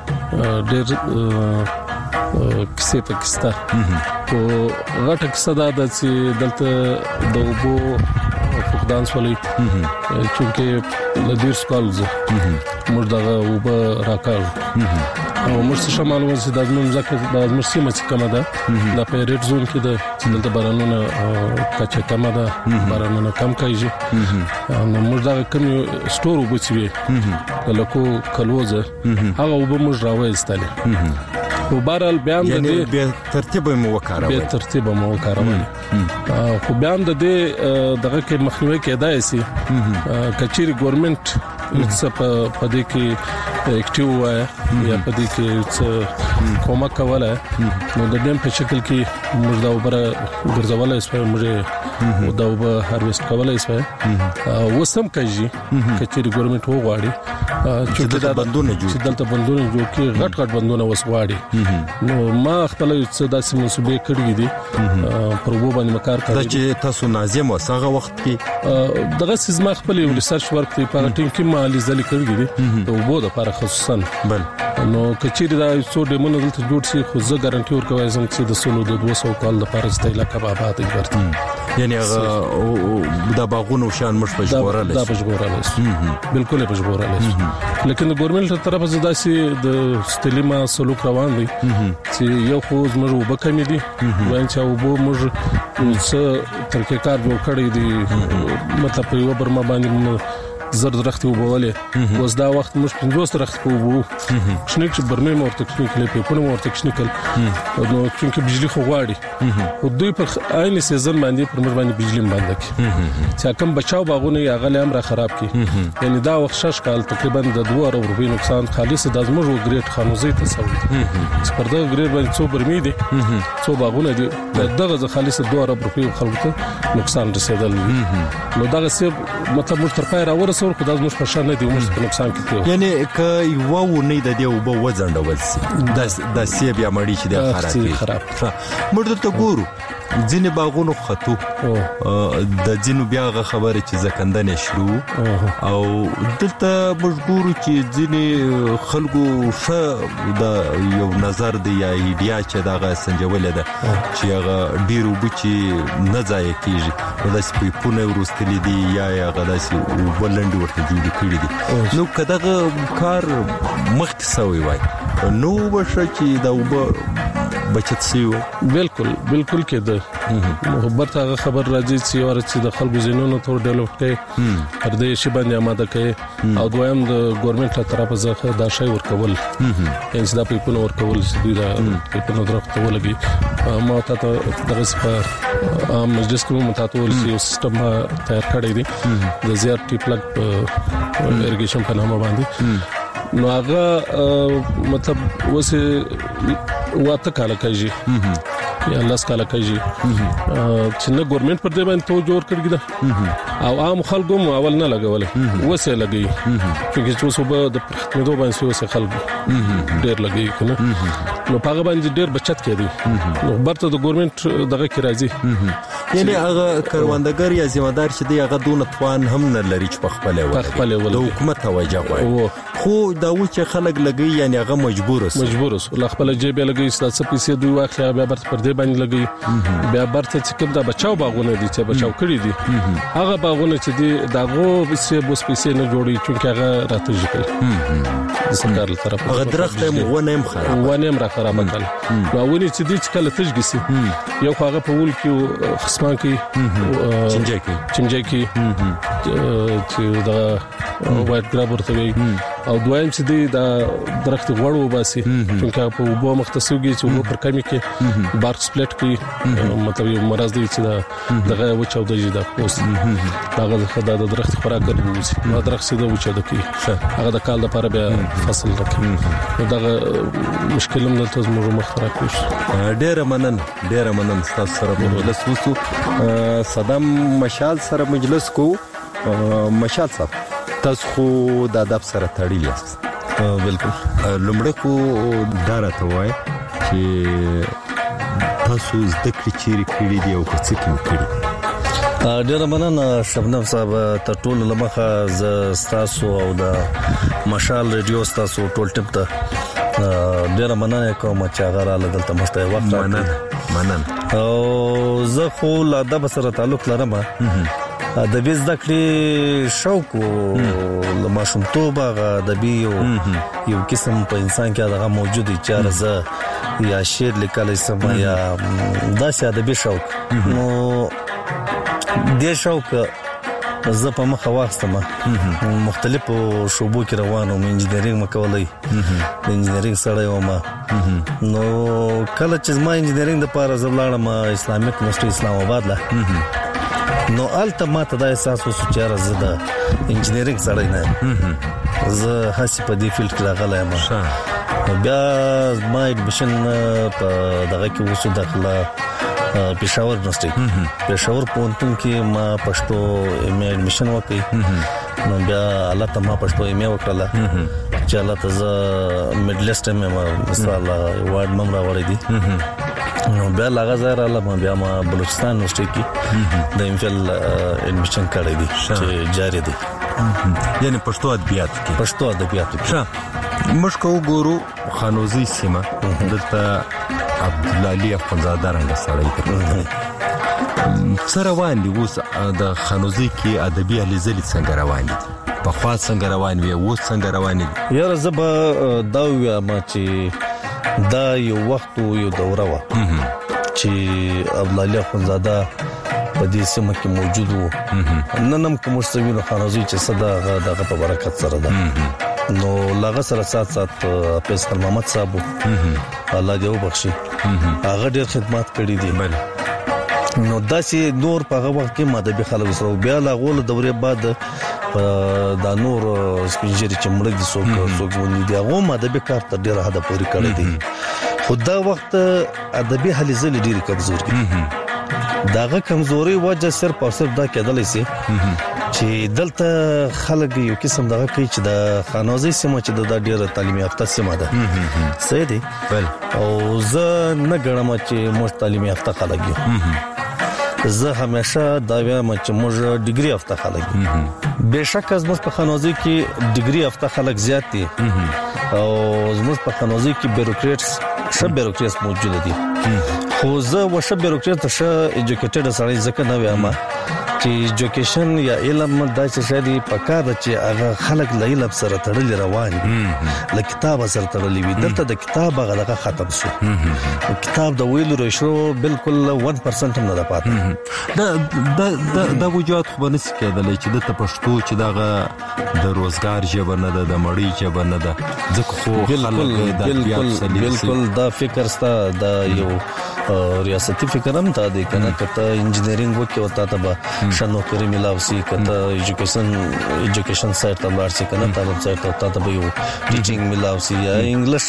ډېر کیسه په کیسه او غټه کیسه دا د چې دلته د وبو فقدان سولې چې لدیر سکالز موږ دا وبو راکاو او موږ څه معلومه چې د زموږ ځکه د زموږ سیمه چې کومه ده د پیریټ زون کې د چې دلته بارانونه کچه کومه ده بارانونه کم کوي نو موږ دا کوم سٹور وبچوي لکه کلوزه هغه وبو موږ راوېستل خو بهرال بیان د دې به ترتیب مو وکړو به ترتیب مو وکړو خو بیان د دې دغه کې مخنیوي کېدای شي کچېری ګورنمنت څه په دې کې اکټیو وای یا په دې کې څه کومه کوله نو د دې په شکل کې موږ دا وبره ګرځولای شو موږ دا وبره هارویست کولای شو وسم کوي کچېری ګورنمنت وغواړي چې دا بندونه جوړ چې دلته بندونه جوړ کې غټ غټ بندونه وسواړي نو ما خپل څه داسې منسوبې کړې دي پر وبو باندې مکار کړی دا چې تاسو ناظم وسغه وخت کې دغه سیزما خپل ریسرچ ورک په ټیم کې مالي ځلې کړې دي د وبو لپاره خصوصا بل نو کچېری دا څو ډیمونه دلته جوړ شي خو زه ګارانټي ورکوم چې د سونو د دوه سوه کال لپاره ستایله کبابات ورته یعنی هغه د باغونو شان مش پجګورل دا پجګورل بالکل پجګورل لیکن د ګورنمنت تر طرفه زدا سي د ستلیما سلوک روان دي چې یو خو زموږ وبکمې دي وان چې وبو موږ څه ترکیکار جوړ کړی دي مطلب یو برما باندې زر درخت وبولې اوس دا وخت موږ پنځوس درخت په وو شنو چې برمه مورته کښنیکل په پونه مورته کښنیکل نو چې بجلی خو غواړي او دوی په عین سیزن باندې پر موږ باندې بجلی باندې کی چې کوم بچاو باغونه یې هغه لامره خراب کی یعنی دا وخت شش کال تقریبا د دوه ارو روپۍ نقصان خالص د ازمر او ګریډ خانوزي تصور چې پر دا ګریډ باندې څو برمې دي څو باغونه دي دغه خالص دوه ارو روپۍ خلکو ته نقصان رسیدل نو دا څه مطلب موږ تر پای را ورسول خو دا موږ په شان نه دی موږ په نقصان کې یعنی ک یو و نه د دی او به وځندول سي د د سی بیا مړی چې د خراب مرده ته ګورو ځینې باغونو خطو د ځینو بیا غ خبره چې زکندنه شروع او دلته مجبور چې ځینې خلکو ش د یو نظر دی یا ایډیا چې دغه سنجول ده چې هغه ډیرو بچي نه ځای کیږي د سپیپونه ورستلې دي یا هغه داسي ولند ورته جوړ کړی دي نو کداغه کار مخک سوی وای نو وشه چې دا وب بچت سیو بالکل بالکل کېده محبت هغه خبر راځي چې ور چې د خلکو زینونو تور ډیولپ کړي پر دې شی باندې آماده کړي او دویم د ګورنمنت له طرفه ځخه دا شی ورکول هیڅ دا په پونه ورکول چې دا په نو درخت ولګي ما ته دغه په عام مجلس کې مو تاسو ول سي سیستم تیار کړی دی د زیات ټی پلګ په ایریګیشن په نامه باندې نو هغه مطلب وسه واته کاله کوي یا لاس کاله کوي چې نه ګورنمنت پر دې باندې تو جوړ کړی دا او عام خلکو مو اول نه لګول وسه لګي چې چې صبح د پرختمدو باندې وسه خلکو ډېر لګي کنه نو هغه باندې ډېر بچت کړي نو برته د ګورنمنت دغه کې راځي یعنی هغه کاروندګر یا ذمہدار چې دی هغه دون توان هم نه لري چې په خپل ولې د حکومت توجه غواړي خو دا و چې خلک لګي یعنی هغه مجبور اوس مجبور اوس ل خپل جیب لګي ستاسو پیسې دوی واخلي بیا برته پر دې باندې لګي بیا برته چې کوم دا بچاو باغونه دي چې بچاو کړی دي هغه باغونه چې دي داغو پیسې بوس پیسې نه جوړي چې هغه راته ځکل د سرکار له طرفه هغه درخت هم ونه هم خراب ونه هم را خراب کړل نو ونی چې دي چې کله تجګسي یو هغه په ول کې خصمان کې چنجي کې چنجي کې چې دا وایټ ګراب ورته وي او دویم چې دی دا درخت غوړو باسي چې په وبو مختصوږي چې وبو پر کمی کې بارک سپلیټ کې مطلب یو مرز دی چې دا دغه وچاو دی دا پوس هغه خدای د درخت خوراک ګرځي نو درخت سیده وچاو دکی هغه د کال لپاره بیا فصل راکړي دغه مشکل هم د توز مو مخ راکړي ډېر منن ډېر منن تاسو سره په مجلس وسو صدام مشال سره مجلس کو مشال صاحب تاسو خو د ادب سره تړلی یاست بالکل لومړی خو دا راته وایي چې تاسو زده کړې چیرې کړي دي او څه کې کړي ډېر مننه شبنم صاحب ته ټول لمخه ز تاسو او د مشال ریډیو تاسو ټول ټیم ته ډېر مننه کوم چې هغه را لګل تاسو وخت مننه مننه او زه خو له ادب سره تعلق لرم ادبي زده کړې شوق او ماشومتوب هغه ادبي یو یو قسم په انسان کې هغه موجود دی چې راځه یا شعر لیکل سم یا داسې ادبي شوق نو دې شوق زه په مخه واستم مختلفو شوبو کې روانم انجینرینګ مکولای د انجینرینګ سره ومه نو کله چې ما انجینرینګ د پاره زبلاړم اسلامیک یونیورسيټي اسلام آباد لا نو الته ماته دا احساس وسو چې راځه د انجینرینګ سره نه زه هڅه په دې فیلډ کې راغلی یم بیا ما ایډمیشن په دغه کې وسو داخله پېښور یونیورسيټي پېښور پونتون کې ما پښتو ایم ای ایډمیشن وکړ نو بیا الله ته ما پښتو ایم ای وکړه چې الله ته زه میډلیسټ مې مثلا وارد مم راوړی دي نو بیا لاغه زهر الله بیا ما بلوچستان یونیورسيټي کې د ایم فل ایډمیشن کړی دی چې جاری دی یعنی پښتو ادبیات کې پښتو ادبیات کې ښه مشکو ګورو خانوزي سیمه دلته عبد العلی افغانزاده رنګ سره سره روان دي اوس د خانوزي کې ادبي الیزلی څنګه روان دي په خوا څنګه روان وي اوس څنګه روان دي یاره زبا دا ویا ما چې دا یو وخت یو دوره و چې عبد العلی افغانزاده په دې سیمه کې موجود وو. نن هم کوم څه وینو خانوزي چې صدا دغه په برکت سره ده. نو لاغه سره سات سات حافظ محمد صاحب الله دې وبخشي هغه ډېر خدمات کړې دي. نو داسې نور په هغه وخت کې مادبي خلک سره بیا لا غول دورې بعد دا نور سپینجری چې مړ دي څوک څوک ونی دی هغه مادبي کار تر ډېر حد پورې کړی دی. خو دا وخت ادبي حل زل ډېر کمزور دي. داغه کمزوري وجه صرف او صرف دا کېدلې سي چې دلته خلک یو قسم دغه کوي چې د خانوزي سیمه چې د ډېر تعلیمي یافته سیمه ده. صحیح دی. او زه نه ګڼم چې موږ تعلیمي یافته خلک یو. زه همیشه دا وایم چې موږ ډیګري یافته خلک یو. بهشکه زموږ په خانوزي کې ډیګري یافته خلک زیات دي او زموږ په خانوزي کې بیروکریټس ښه بیروکریټس موجود دي. خو زه وشه بیروکریټ شه ایجوکیټډ سړی ځکه نه وایم چې ایجوکیشن یا علم د څه شی دی په کار چې هغه خلک له علم سره تړلي روان دي له کتاب سره تړلي وي. دلته د کتاب هغه ختم شو. کتاب د ویلو رشو بالکل one percent هم نه پاتې. دا د د وجود خو نه سکیدلې چې د پښتو چې دغه د روزګار ژبه نه ده د مړی ژبه نه ده ځکه خو خلک د بالکل دا فکر ستا دا یو ریاستي فکر هم تا دی کنه کته انجینرینګ وکي او تا ته به شنو کری ملاوي کته ایجوکیشن ایجوکیشن سایت ته ورسې کنه تعلیم سایت ته تا ته به یو ټیچینګ ملاوي یا انګلیش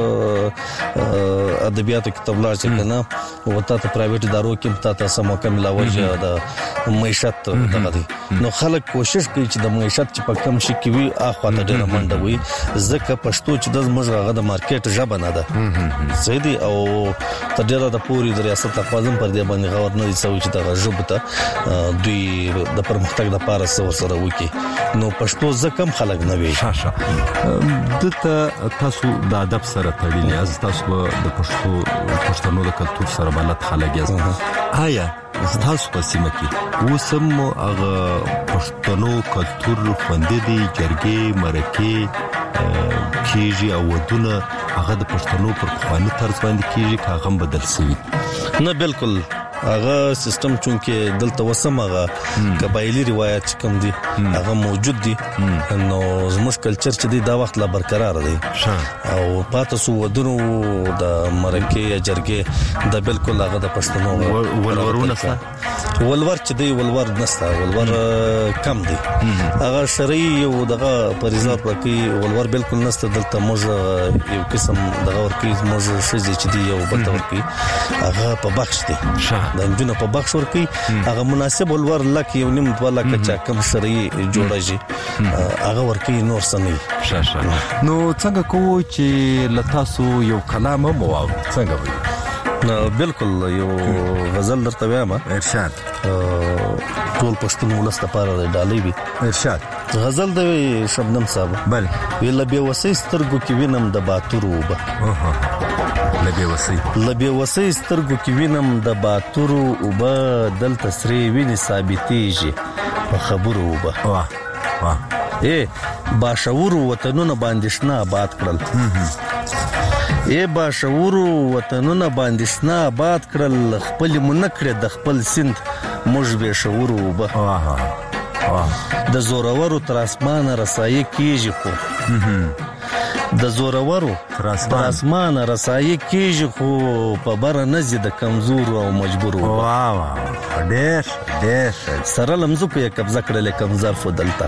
ادبیات کتاب ورسې کنه او تا ته پرایویټ ادارو کې تا ته سم موقع ملاوي یا د معیشت دغه دی. نو خلک کوشش کوي چې د معیشت چې په کم شي کې وي اخو ته ډېر منډه وي ځکه پښتو چې د مجرغه د مارکیټ ژبه نه ده. صحیح دی. او تر ډېره د پوری د ریاست اقوام پر دې باندې غور نه دي سوي چې د ژبه ته دوی د پرمختګ لپاره سره سره وکي. نو پښتو زکم خلک نه وي. شاشه دته تاسو د ادب سره تړلې از تاسو د پښتو پښتنو د کلتور سره بلد خلک یاست. آیا تاسو په سیمه کې وسم هغه پښتنو کلتور خوندې دي جرګې مرکې کیږي او ودونه هغه د پښتنو پر خواني طرز باندې کیږي هغه بدل شي؟ نه بالکل هغه سیستم چونکه دلته وسم هغه قبایلی روایت کم دي هغه موجود دي. نو زموږ کلچر چې دی دا وخت لا برقرار دی او پاتې سو ودونو د مرکې یا جرګې د بالکل هغه د پښتنو ولورونه سره ولور چې دی ولور نسته ولور کم دی هغه شرعي یو دغه پریزات ورکی ولور بالکل نسته. دلته موږ یو قسم دغه ورکی موږ شې چې دی یو بل ورکی هغه په بخش دی د انجونو په بخش ورکی هغه مناسب ولور لک یو نیم دوه لک چا کم شرعي جوړیږي هغه ورکی نور سمي. شاشه نو څنګه کو چې لتاسو یو کلام مو او څنګه وي؟ نو بالکل یو غزل درته وایم ارشاد ټول پښتون ولست لپاره ډالۍ وي. ارشاد غزل د شبنم صاحب بل ویل به وسې سترګو کې وینم د باتورو وبه لبي وسې لبي وسې سترګو کې وینم د باتورو وبه دلته سری ویني ثابتېږي په خبرو وبه. واه واه اے باشعور وطنونه باندې شنه آباد کړل. اے باشعور وطنونه باندې شنه آباد کړل خپل منکړه د خپل سند موږ به شعور وبه. واه واه د زورورو تر اسمانه رسایي کیږي خو د زورورو تر اسمانه رسایي کیږي خو په بر نه زی د کمزور او مجبور. واه واه ډېر ډېر سره لمزو په قبضه کړل کمزار فدلتا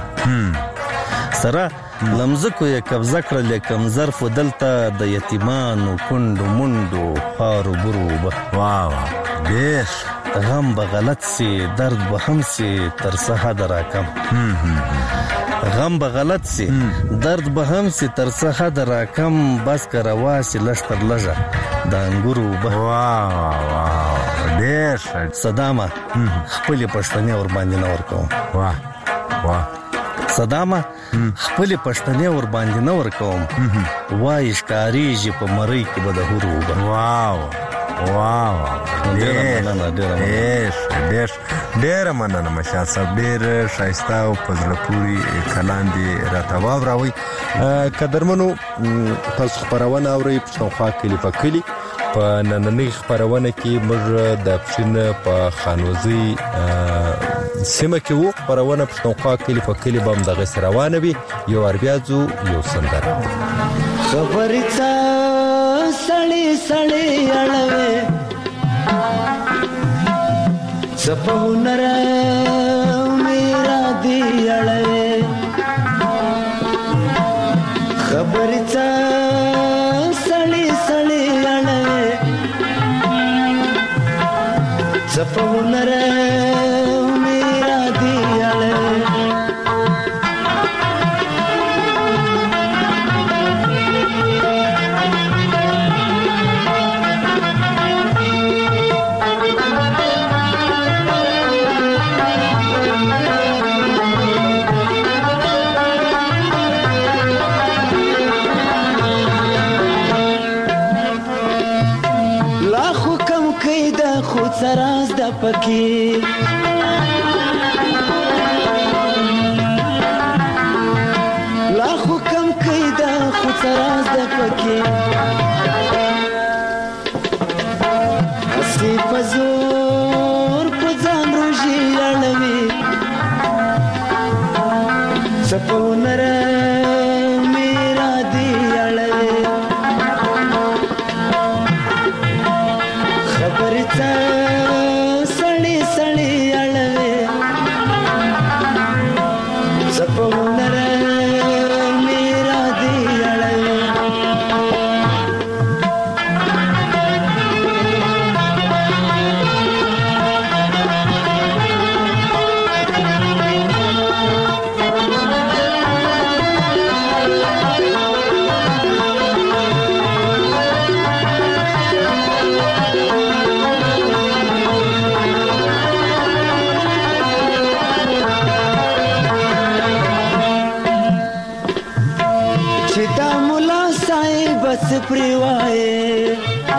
سره لمزو کو قبضه کړل کمزار فدلتا د یتیمانو کندو منډو خارو بروبه. واه واه ډېر غم به غلط سي درد به هم سي تر سحه دراکم غم به غلط سي درد به هم سي تر سحه دراکم بس کروا سي لشتر لژه د انګورو به. واه واه ډېر صدامه خپل پښتنې ور باندې نور کوم. واه واه صدامه خپل پښتنې ور باندې نور کوم وای ښکاریږي په مړی کې به د هورو به. واو واو ډېر ډېر ډېر ډېر مننه مشال صاحب ډېر شایسته او پزله پوری کلام دی راته واوروي. قدرمنو تاسو خبرونه اورئ پښتونخوا کلی په کلی په نننۍ خبرونه کې موږ د پښین په خانوزي سیمه کې وو. خبرونه پښتونخوا کلی په کلی بم دغه روانه وي. یو اربیازو یو سندره خبرې څه سړی سړی اړوي سپهونر میرا دی اړوي خبرې څه سړی سړی اړوي سپهونر میرا دی اړوي سراز د پکی لا خو کم کیدا خو سراز د پکی اسی پزور پزان روجی اړوي سپونر میرا دی اړوي خبرې څه پریوائے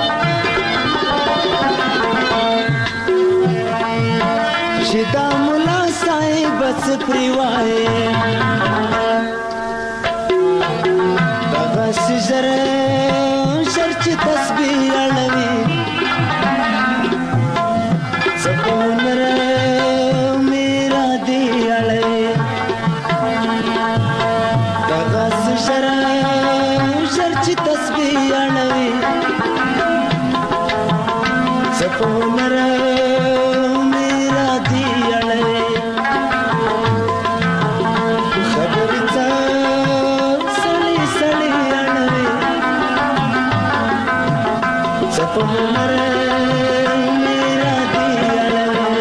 شدا ملا صاحب بس پریوائے دغه سجر شرچ تسبیح اړوي سپونر میرا دی اړوي دغه سجر شرچ تسبیح اړوي سپونر میرا دی اړوي خبرې څه سړی سړی اړوي سپونر میرا دی اړوي.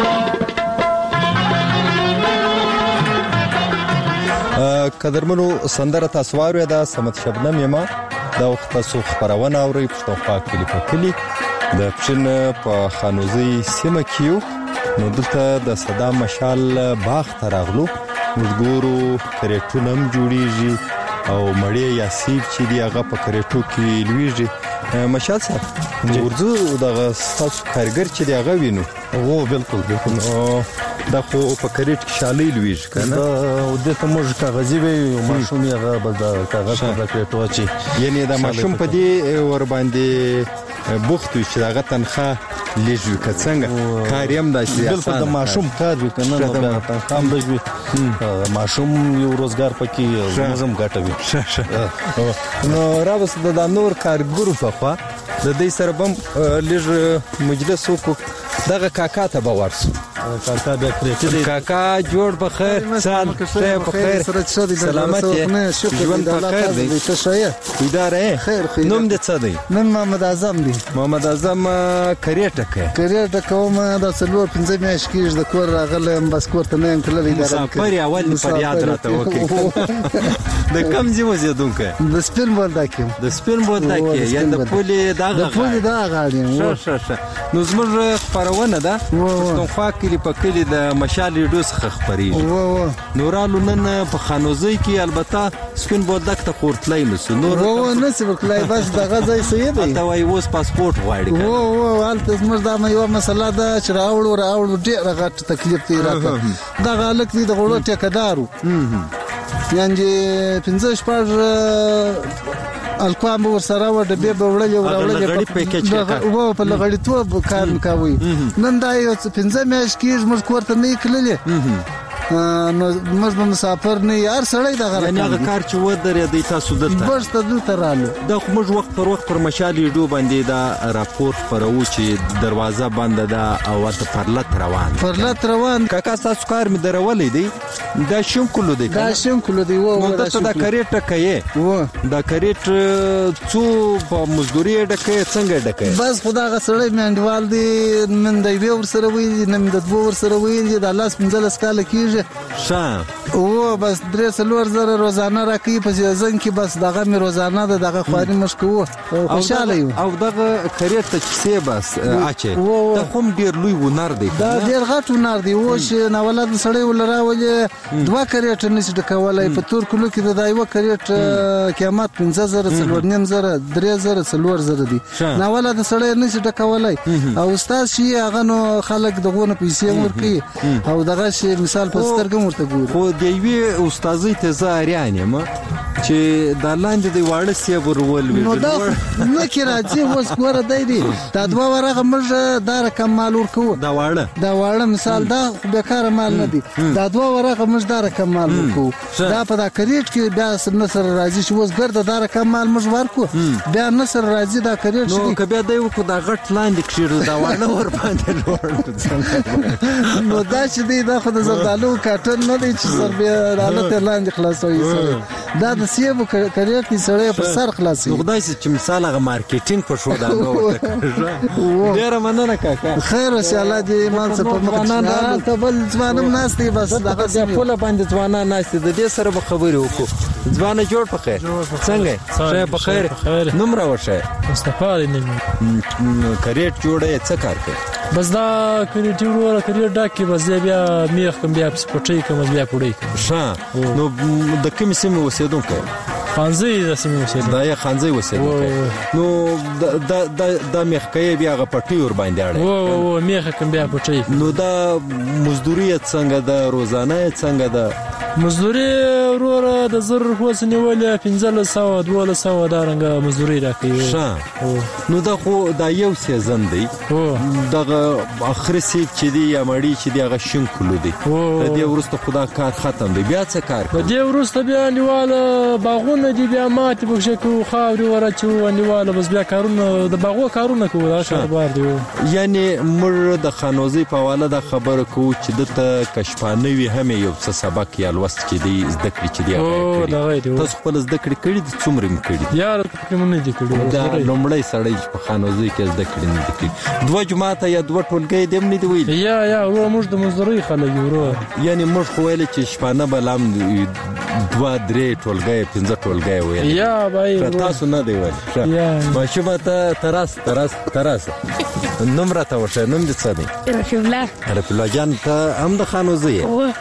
قدرمنو سندره تاسو واورئ دا سمت شبنم یما دا وخت تاسو خبرونه اورئ پښتونخوا کلی په کلی د پښین په خانوزي سیمه کې نو دلته د صدا مشال باغ ته راغلو. موږ ګورو کرېټونه هم جوړیږي او مړی یا سیب چې دی هغه په کرېټو کې لویږي. مشال صاحب ورځو دغه تاسو کارګر چې دی هغه وینو. او بالکل بالکل دا خو په کرېټ کې شالې لویږي کنه او دته موږ کاغذي وي ماشوم یې هغه بل دا کاغذ په کرېټو اچي یعنی دا ماشوم په دې ور باندې بوخت چې هغه تنخواه لږ که څنګه کار یم دا چې بالکل د ماشوم کار وي کنه نو بیا تنخواه هم لږ وي ماشوم یو روزګار پکې زموږ ګټوي. نو راوس د نور کارګرو په خوا د دې سره بم لږ مجلس وکړو. دغه کاکا ته به ورسو. کاکا بیا کریټی دی. کاکا جوړ په خیر سال ته په خیر سلامت یې ژوند په خیر دی. ته شایه اداره خیر خیر. نوم دې څه دی؟ نن محمد اعظم دی. محمد اعظم کریټه کوي. کریټه کوم د څلور پنځه میاشتې کېږي د کور راغلم بس کور ته نه یم تللی. مسافر اول په یاد راته وکړي. د کم ځای اوسېدونکی؟ د سپین بولدک یم. د سپین بولدک یې یا د پولې دغه د پولې دغه غاړې یم. ښه ښه ښه. نو زموږ خپرونه ده پښتونخوا کلي په کلي د مشال ریډیو څخه خپرېږي. نو رالو نن په خانوزۍ کې البته سپین بولدک ته خورتلی نسو نور نسي ورتلی بس دغه ځای صحیح دی. هلته وایي اوس پاسپورټ غواړي. هلته زموږ دا یوه مسله ده چې راوړو راوړو ډېره غټ تکلیف دی راته. دغه هلک دی د غوړو ټیکهدار و یعنې پنځه شپږ الکوام ور سره و د به وړلې غړي پیکیج کې و په لغړی تو کار مکوي نن دا یو پنځه میاشت کې موږ کوړه نه کړلې نو موږ به مسافر نه یار سړی د غره یعنی هغه کار چې و درې د تاسو دلته بس ته دلته رالو دا خو موږ وخت پر وخت پر مشال ویډیو باندې دا راپور خبرو چې دروازه بنده ده او ته پرلت روان پرلت روان کاکا تاسو کار می درولې دی دا شوم کولو دی دا شوم کولو دی و دا دا کریټ ټکې و دا کریټ څو په مزدوري ډکې څنګه ډکې بس خدا غسړې منډوال دی من دی ور سره وی نن د دوه ور سره وی د لاس پنځلس کال کېږي شا او بس درې څلور زره روزانه راکې په ځین کې بس دغه مې روزانه دغه خواري مشکو خوشاله یو او دغه کریټ ته چې بس اچي ته کوم ډیر لوی ونر دی دا ډیر غټ ونر دی و چې نو ولادت سړی ولراولې دوه کریټ نشي ډکولای په تور کلو کې د دایو کریټ قیمت پنځه زره څلور نیم زره درې زره څلور زره دی نو ولادت سړی نشي ډکولای او استاد شي هغه نو خلک دغه پیسې ورکي او دغه شي مثال په سترګم ورته ګوري خو دی وی استادي ته زاریان ما چې د لاندې دی واړه سی ورول وی نو دا نه کی راځي اوس ګوره دی دی دا دوه ورغه موږ دا رقم مال ورکو دا واړه دا واړه مثال دا بیکاره مال نه دی دا دوه ورغه موږ دا رقم مال ورکو دا په دا کریټ کې بیا نصر راځي چې اوس ګرد دا رقم مال موږ ورکو بیا نصر راځي دا کریټ نو کبه دی وکړه دا غټ لاندې کښیر دا واړه ور باندې لوړ نو دا چې دی دا خو د زردالو کاټن نه دی چې سر بیا حالت لاندې خلاصوي دا د سیبو کریټ کې سړی په سر خلاصي خدای چې مثال هغه مارکیټینګ په شو دا نو ډیر مننه کاکا خیر ان شاء الله دې ایمان څخه په مخ ته بل ځوانم ناس دی بس دا په باندې ځوانان ناس دي د دې سره به خبرې وکړو ځوانه جوړ په خیر څنګه شه په خیر نمبر وشه مصطفی نه کریټ جوړه څه کار کوي بس دا کریټ جوړه کریټ ډاکي بس بیا میخ کوم بیا سپټي کوم بیا پړی ښه نو د کوم سیمه اوسېدونکو خانزي د سیمه اوسېدونکو دا یې خانزي اوسېدونکو نو دا دا د میخکې بیا غ پټي ور باندې اړه او او میخ کوم بیا پټي نو دا مزدوري څنګه د روزانه څنګه د مزدوري ورور د زر هوس نیولې پنځه سوه دوه سوه دا رنګه مزدوري راکوي ښه نو دا خو دا یو سیزن دی دغه اخر سیب چې دی یا مړی چې دی هغه شین کلو دی د دې ورسته خدا کار ختم دی بیا څه کار کوي د دې ورسته بیا نیواله باغونه دی بیا ماته بخښه کو خاوري ورچو نیواله بس بیا کارونه د باغو کارونه کوي دا شهر بار دی یعنی مر د خانوزي په حواله د خبر کو چې د کشپانوي هم یو څه سبق یا لوست کې دی زده کړی چې دی هغه تاسو خپل زده کړی کړی د څومره م کړی یار تقریبا نه دی کړی دا لومړی سړی په خانوزي کې زده کړی نه دی کړی دوه جماعت یا دوه ټولګي دیم نه دی ویل یا یا ورو موږ د مزدوري خلک ورو یعنی موږ خو ویل چې شپانه بلام دوه درې ټولګي پنځه ټولګي ویل یا بای تاسو نه دی ویل یا ماشومه ته تراس تراس تراس نمبر ته ورشه نوم دې څه دی رفیع الله رفیع الله جان ته هم د خانوزي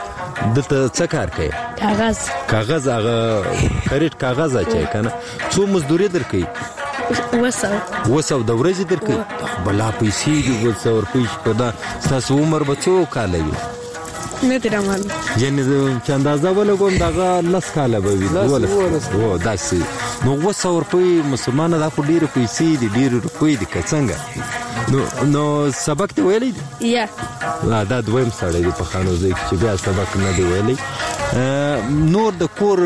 دته څه کار کوي کاغذ کاغذ هغه کریټ کاغذ اچي کنه څو مزدوري درکې وسو وسو د ورځې درکې بلا پیسې دی وسو ور پیسې په دا تاسو عمر به څو کال وي نه درمن یعنی چې اندازه ولګوم دغه لس کال به وي ولس وو داسې نو وسو ور په مسلمان دا په ډیره پیسې دي ډیره روپۍ دي څنګه نو نو سبق ته ویلې یا لا دا دویم سړی دی په خانوزي چې بیا سبق نه دی ویلې نور د کور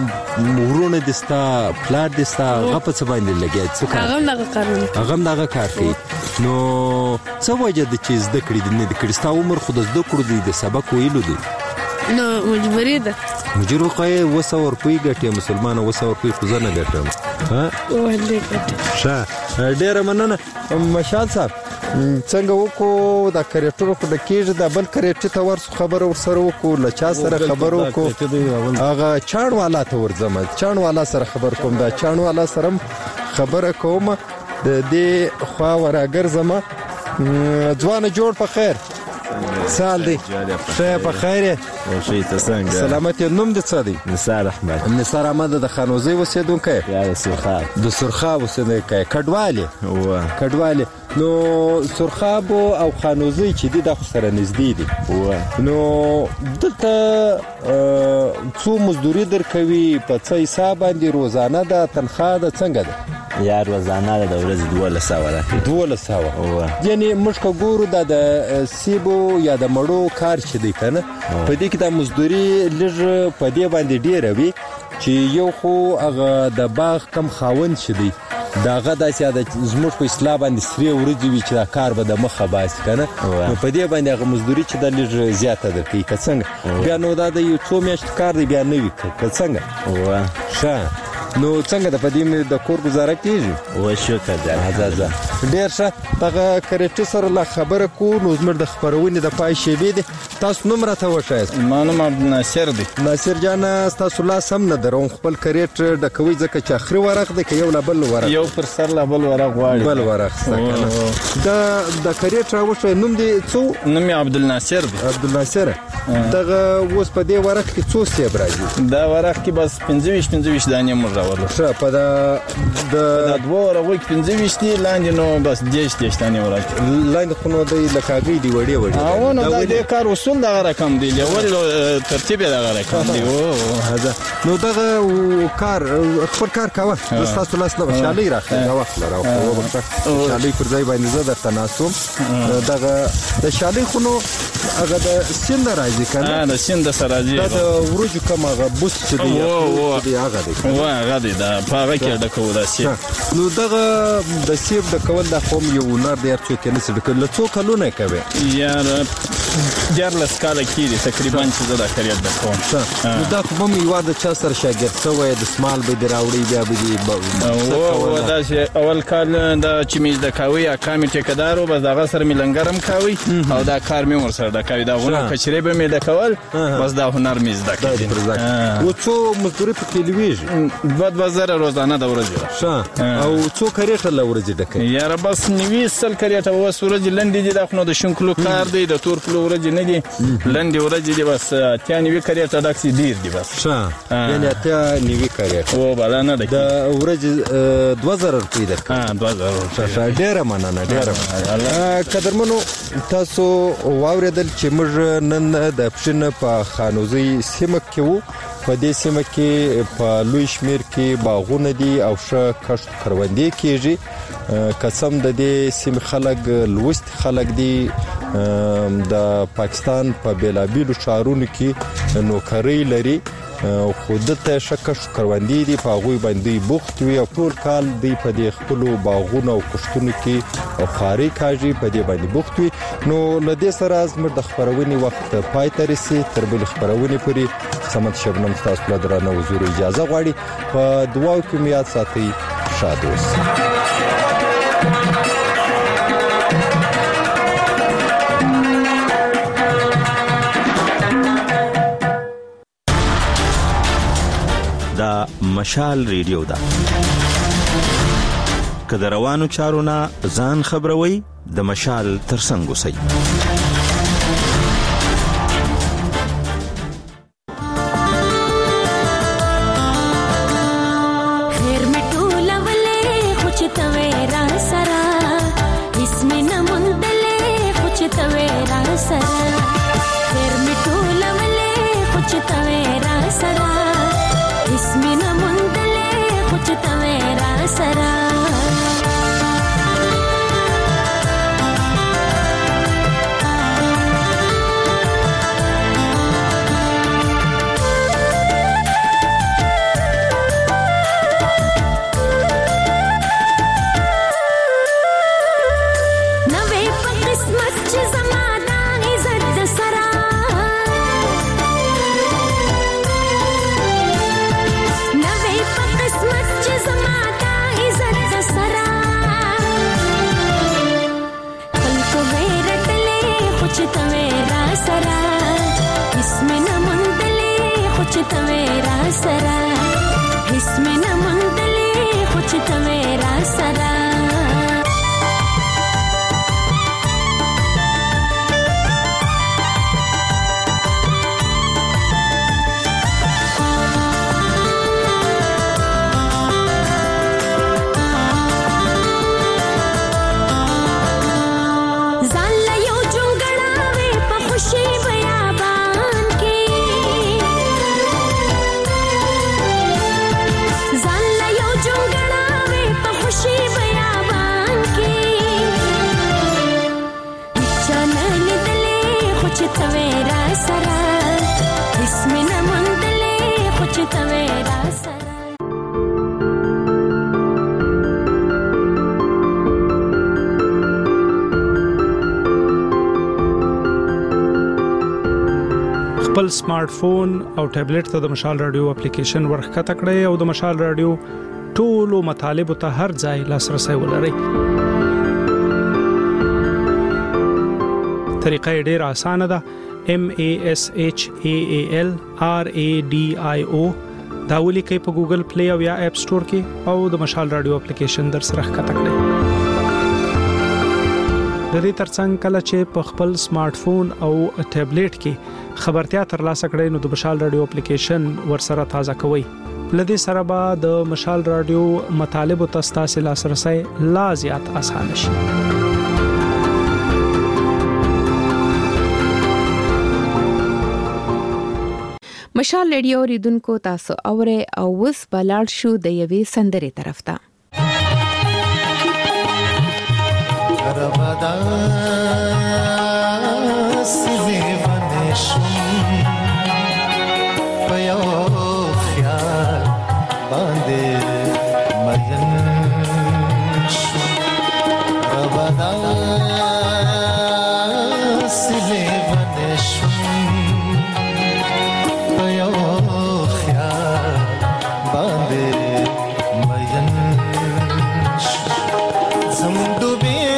ورونه دستا پلار دستا غپ څه باندې لګي څه کار هغه دغه کار هغه دغه کار کوي نو څه وجه د چې زده کړې د نه د کړستا عمر خود زده کړو دی د سبق ویلو دی نو مجبوری ده مجبور خو وسو ورپی ګټي مسلمان وسو ورپی خو زنه ګټم ها ولې ګټه ښه ډیر مننه مشال صاحب څنګه وکړو دا کریټور خو د کېږي د بل کریټ ته ورس خبر ور سره وکړو لچا سره خبر وکړو هغه چاڼ والا ته ورځم چاڼ والا سره خبر کوم دا چاڼ والا سره خبره کوم د دې خوا وراګرځم ځوان جوړ په خیر سال دی شه په خیر او شي ته څنګه سلامت نوم د څه دی نثار احمد نثار احمد د خانوزي اوسېدونکی یا د سرخاب د سرخاب اوسېدونکی کډوالي و کډوالي نو سرخاب او خانوزي چې د سره نږدې دي و نو دلته څو څو مزدوري درکوي په څه حساب باندې روزانه ده تنخواه ده څنګه ده یا روزانه د ورځې دولس سوه راکوي دولس سوه یعنی موږ که ګورو دا د سیبو یا د مڼو کار چې دی که نه په دې کې دا مزدوري لږ په دې باندې ډېره وي چې یو خو هغه د باغ کم خاوند چې دی دا هغه داسې د زموږ په اصطلاح باندې سرې ورځې وي چې دا کار به د مخه باسي که نه نو په دې باندې هغه مزدوري چې دا لږ زیاته درکوي که څنګه بیا نو دا د یو څو میاشتو کار دی بیا نه وي که څنګه ښه نو څنګه د په دې د کور ګزاره کېږي و شکر ځه ډېر ښه دغه کرېټي سره لا خبره کوو نو زموږ د خپرونې د پای شیبې دی تاسو نوم راته وښایاست ما نوم عبدالناصر دی ناصر جانه ستاسو لاس هم نه دروم خپل کرېټ ډکوئ ځکه چې اخري ورق دی که یو لا بل ورق یو پر سر لا بل ورق غواړي بل ورق شته که نه د کرېټ راوښیه نوم دی څو نوم یې عبدالناصر دی عبدالناصر دغه اوس په دې ورق کې څو سیب راځي دا ورق کې بس پنځه ویشت پنځه ویشت دانې موږ راوړو ښه په د د دوه ورقو کې پنځه ویشت دي لاندې نو بس دېرش دېرش دانې ورځي لاندې خو نو دی لکه هګۍ دي وړې وړې او نو دا دې کار اصول دغه رقم دی اول ترتیب یې دغه رقم دی نو دغه کار خپل کار کوه زه ستاسو لاس نه شالۍ راخلم دا وخت لره شالۍ پر ځای باندې زه درته ناست وم دغه د شالۍ خو نو هغه د سینده راځي که نه د سینده سره راځي دا د وریجو کم هغه بوس چې دی هغه دی هغه دی دا په هغه کې ډکوو دا سیب نو دغه د سیب ډکول دا خو هم یو هنر دی هر څوک یې نشي ډکولی له څو کلونه یې کوې یاره دیارلس کاله کېږي تقریبا چې زه دا کرېټ ډکوم نو دا خو به م یوه د چا سره شاګرد شوی دسمال به دې راوړی بیا به دې داسې اول کال دا چې مې زده کاوه اکا مې ټیکهدار و بس د هغه سره مې لنګر هم کاوی او دا کار مې ورسره ډکوي دا غونه کچرې به مې ډکول بس دا هنر مې زده کړی و څو مزدوري پکې لویږي دوه دوه زره روزانه د ورځې او څو کرېټه له ورځې ډکوي یاره بس نوي سل کرېټه اوس ورځې لنډې دي دا خو نو د شین کلو کار دی د تور کلو ورځې نه دي لنډې ورځې دي بس اتیا نوي کرېټه ډک سي ډېر دي بس ښه یعنې اتیا نوي کرېټه او بلا نه د ورځې دوه زره روپۍ درکوي دوه زره ډېره مننه ډېره مننه قدرمنو تاسو واورېدل چې موږ نن د پښین په خانوزۍ سیمه کې وو په دې سیمه کې په لوی شمیر کې باغونه دي او ښه کښت کروندې کېږي قسم د دې سیمې خلک لوست خلک دي د پاکستان په بیلابیلو ښارونو کې نوکرۍ لري خو دلته ښه کښت کروندې دي په هغوی باندې بوخت وي او ټول کال دوی په دې خپلو باغونو او کښتونو کې او خوارۍ کاږي په دې باندې بوخت وي نو له دې سره زموږ د خپرونې وخت پای ته رسي تر بلې خپرونې پورې سمت شبنم ستاسو له درانه حضور اجازه غواړي په دعاو کې مو یاد ساتئ شاد اوسئ دا مشال ریډیو ده که د روانو چارو نه ځان خبروي د مشال ترڅنګ اوسئ خپل سمارټ فون او ټابلیټ ته د مشال رادیو اپلیکیشن ورخکته کړئ او د مشال رادیو ټولو مطالب ته هر ځای لاسرسي ولرئ. طریقه ډېر اسانه ده. M A S H A A L R A D I O دا ولیکئ په ګوګل پلی او یا اپ سٹور کې او د مشال رادیو اپلیکیشن در سره ښکته کړئ. د دې ترڅنګ کله چې په خپل سمارټ فون او ټابلیټ کې خبرتیا ترلاسه کړئ نو د مشال رادیو اپلیکیشن ورسره تازه کوئ. لدې سره به د مشال رادیو مطالب او تاسو لاسرسي لا زیات اسانه شي. مشال رادیو ریدونکو تاسو اوره او وس بلال شو د یوې سندرې طرف ته. ربدا سوي ونشم پيو خيال باندې مين شو ربدا سوي ونشم پيو خيال باندې مين شو زمدو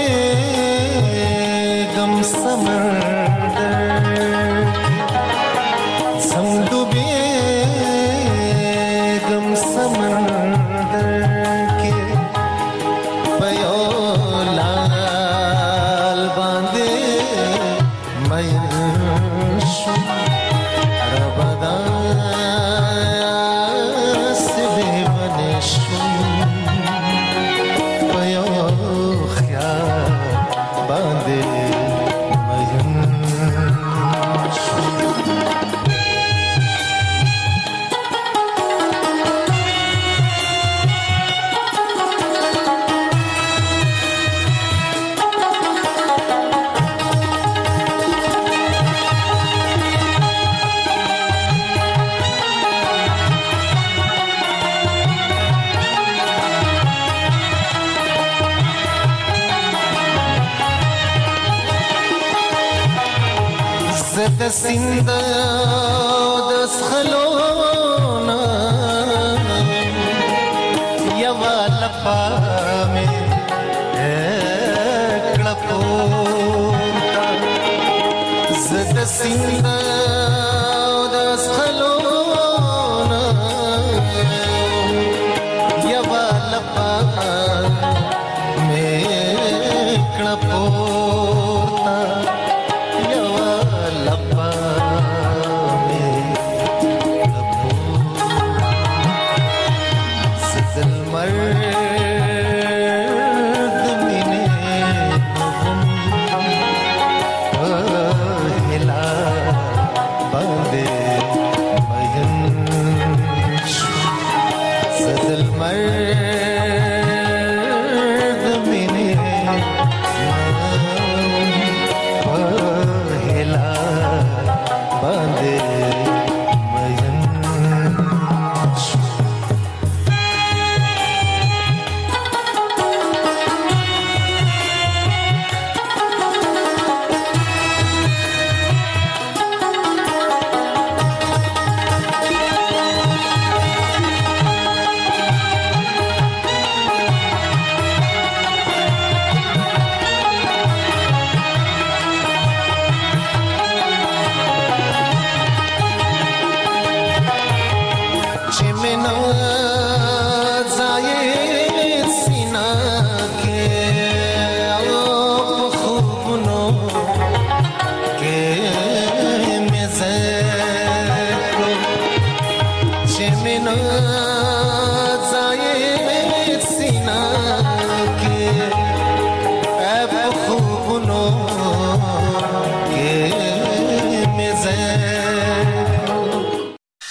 سند د سخلونا یوا لپا می کړپو زد سند د سخلونا یوا لپا می کړپو Gemini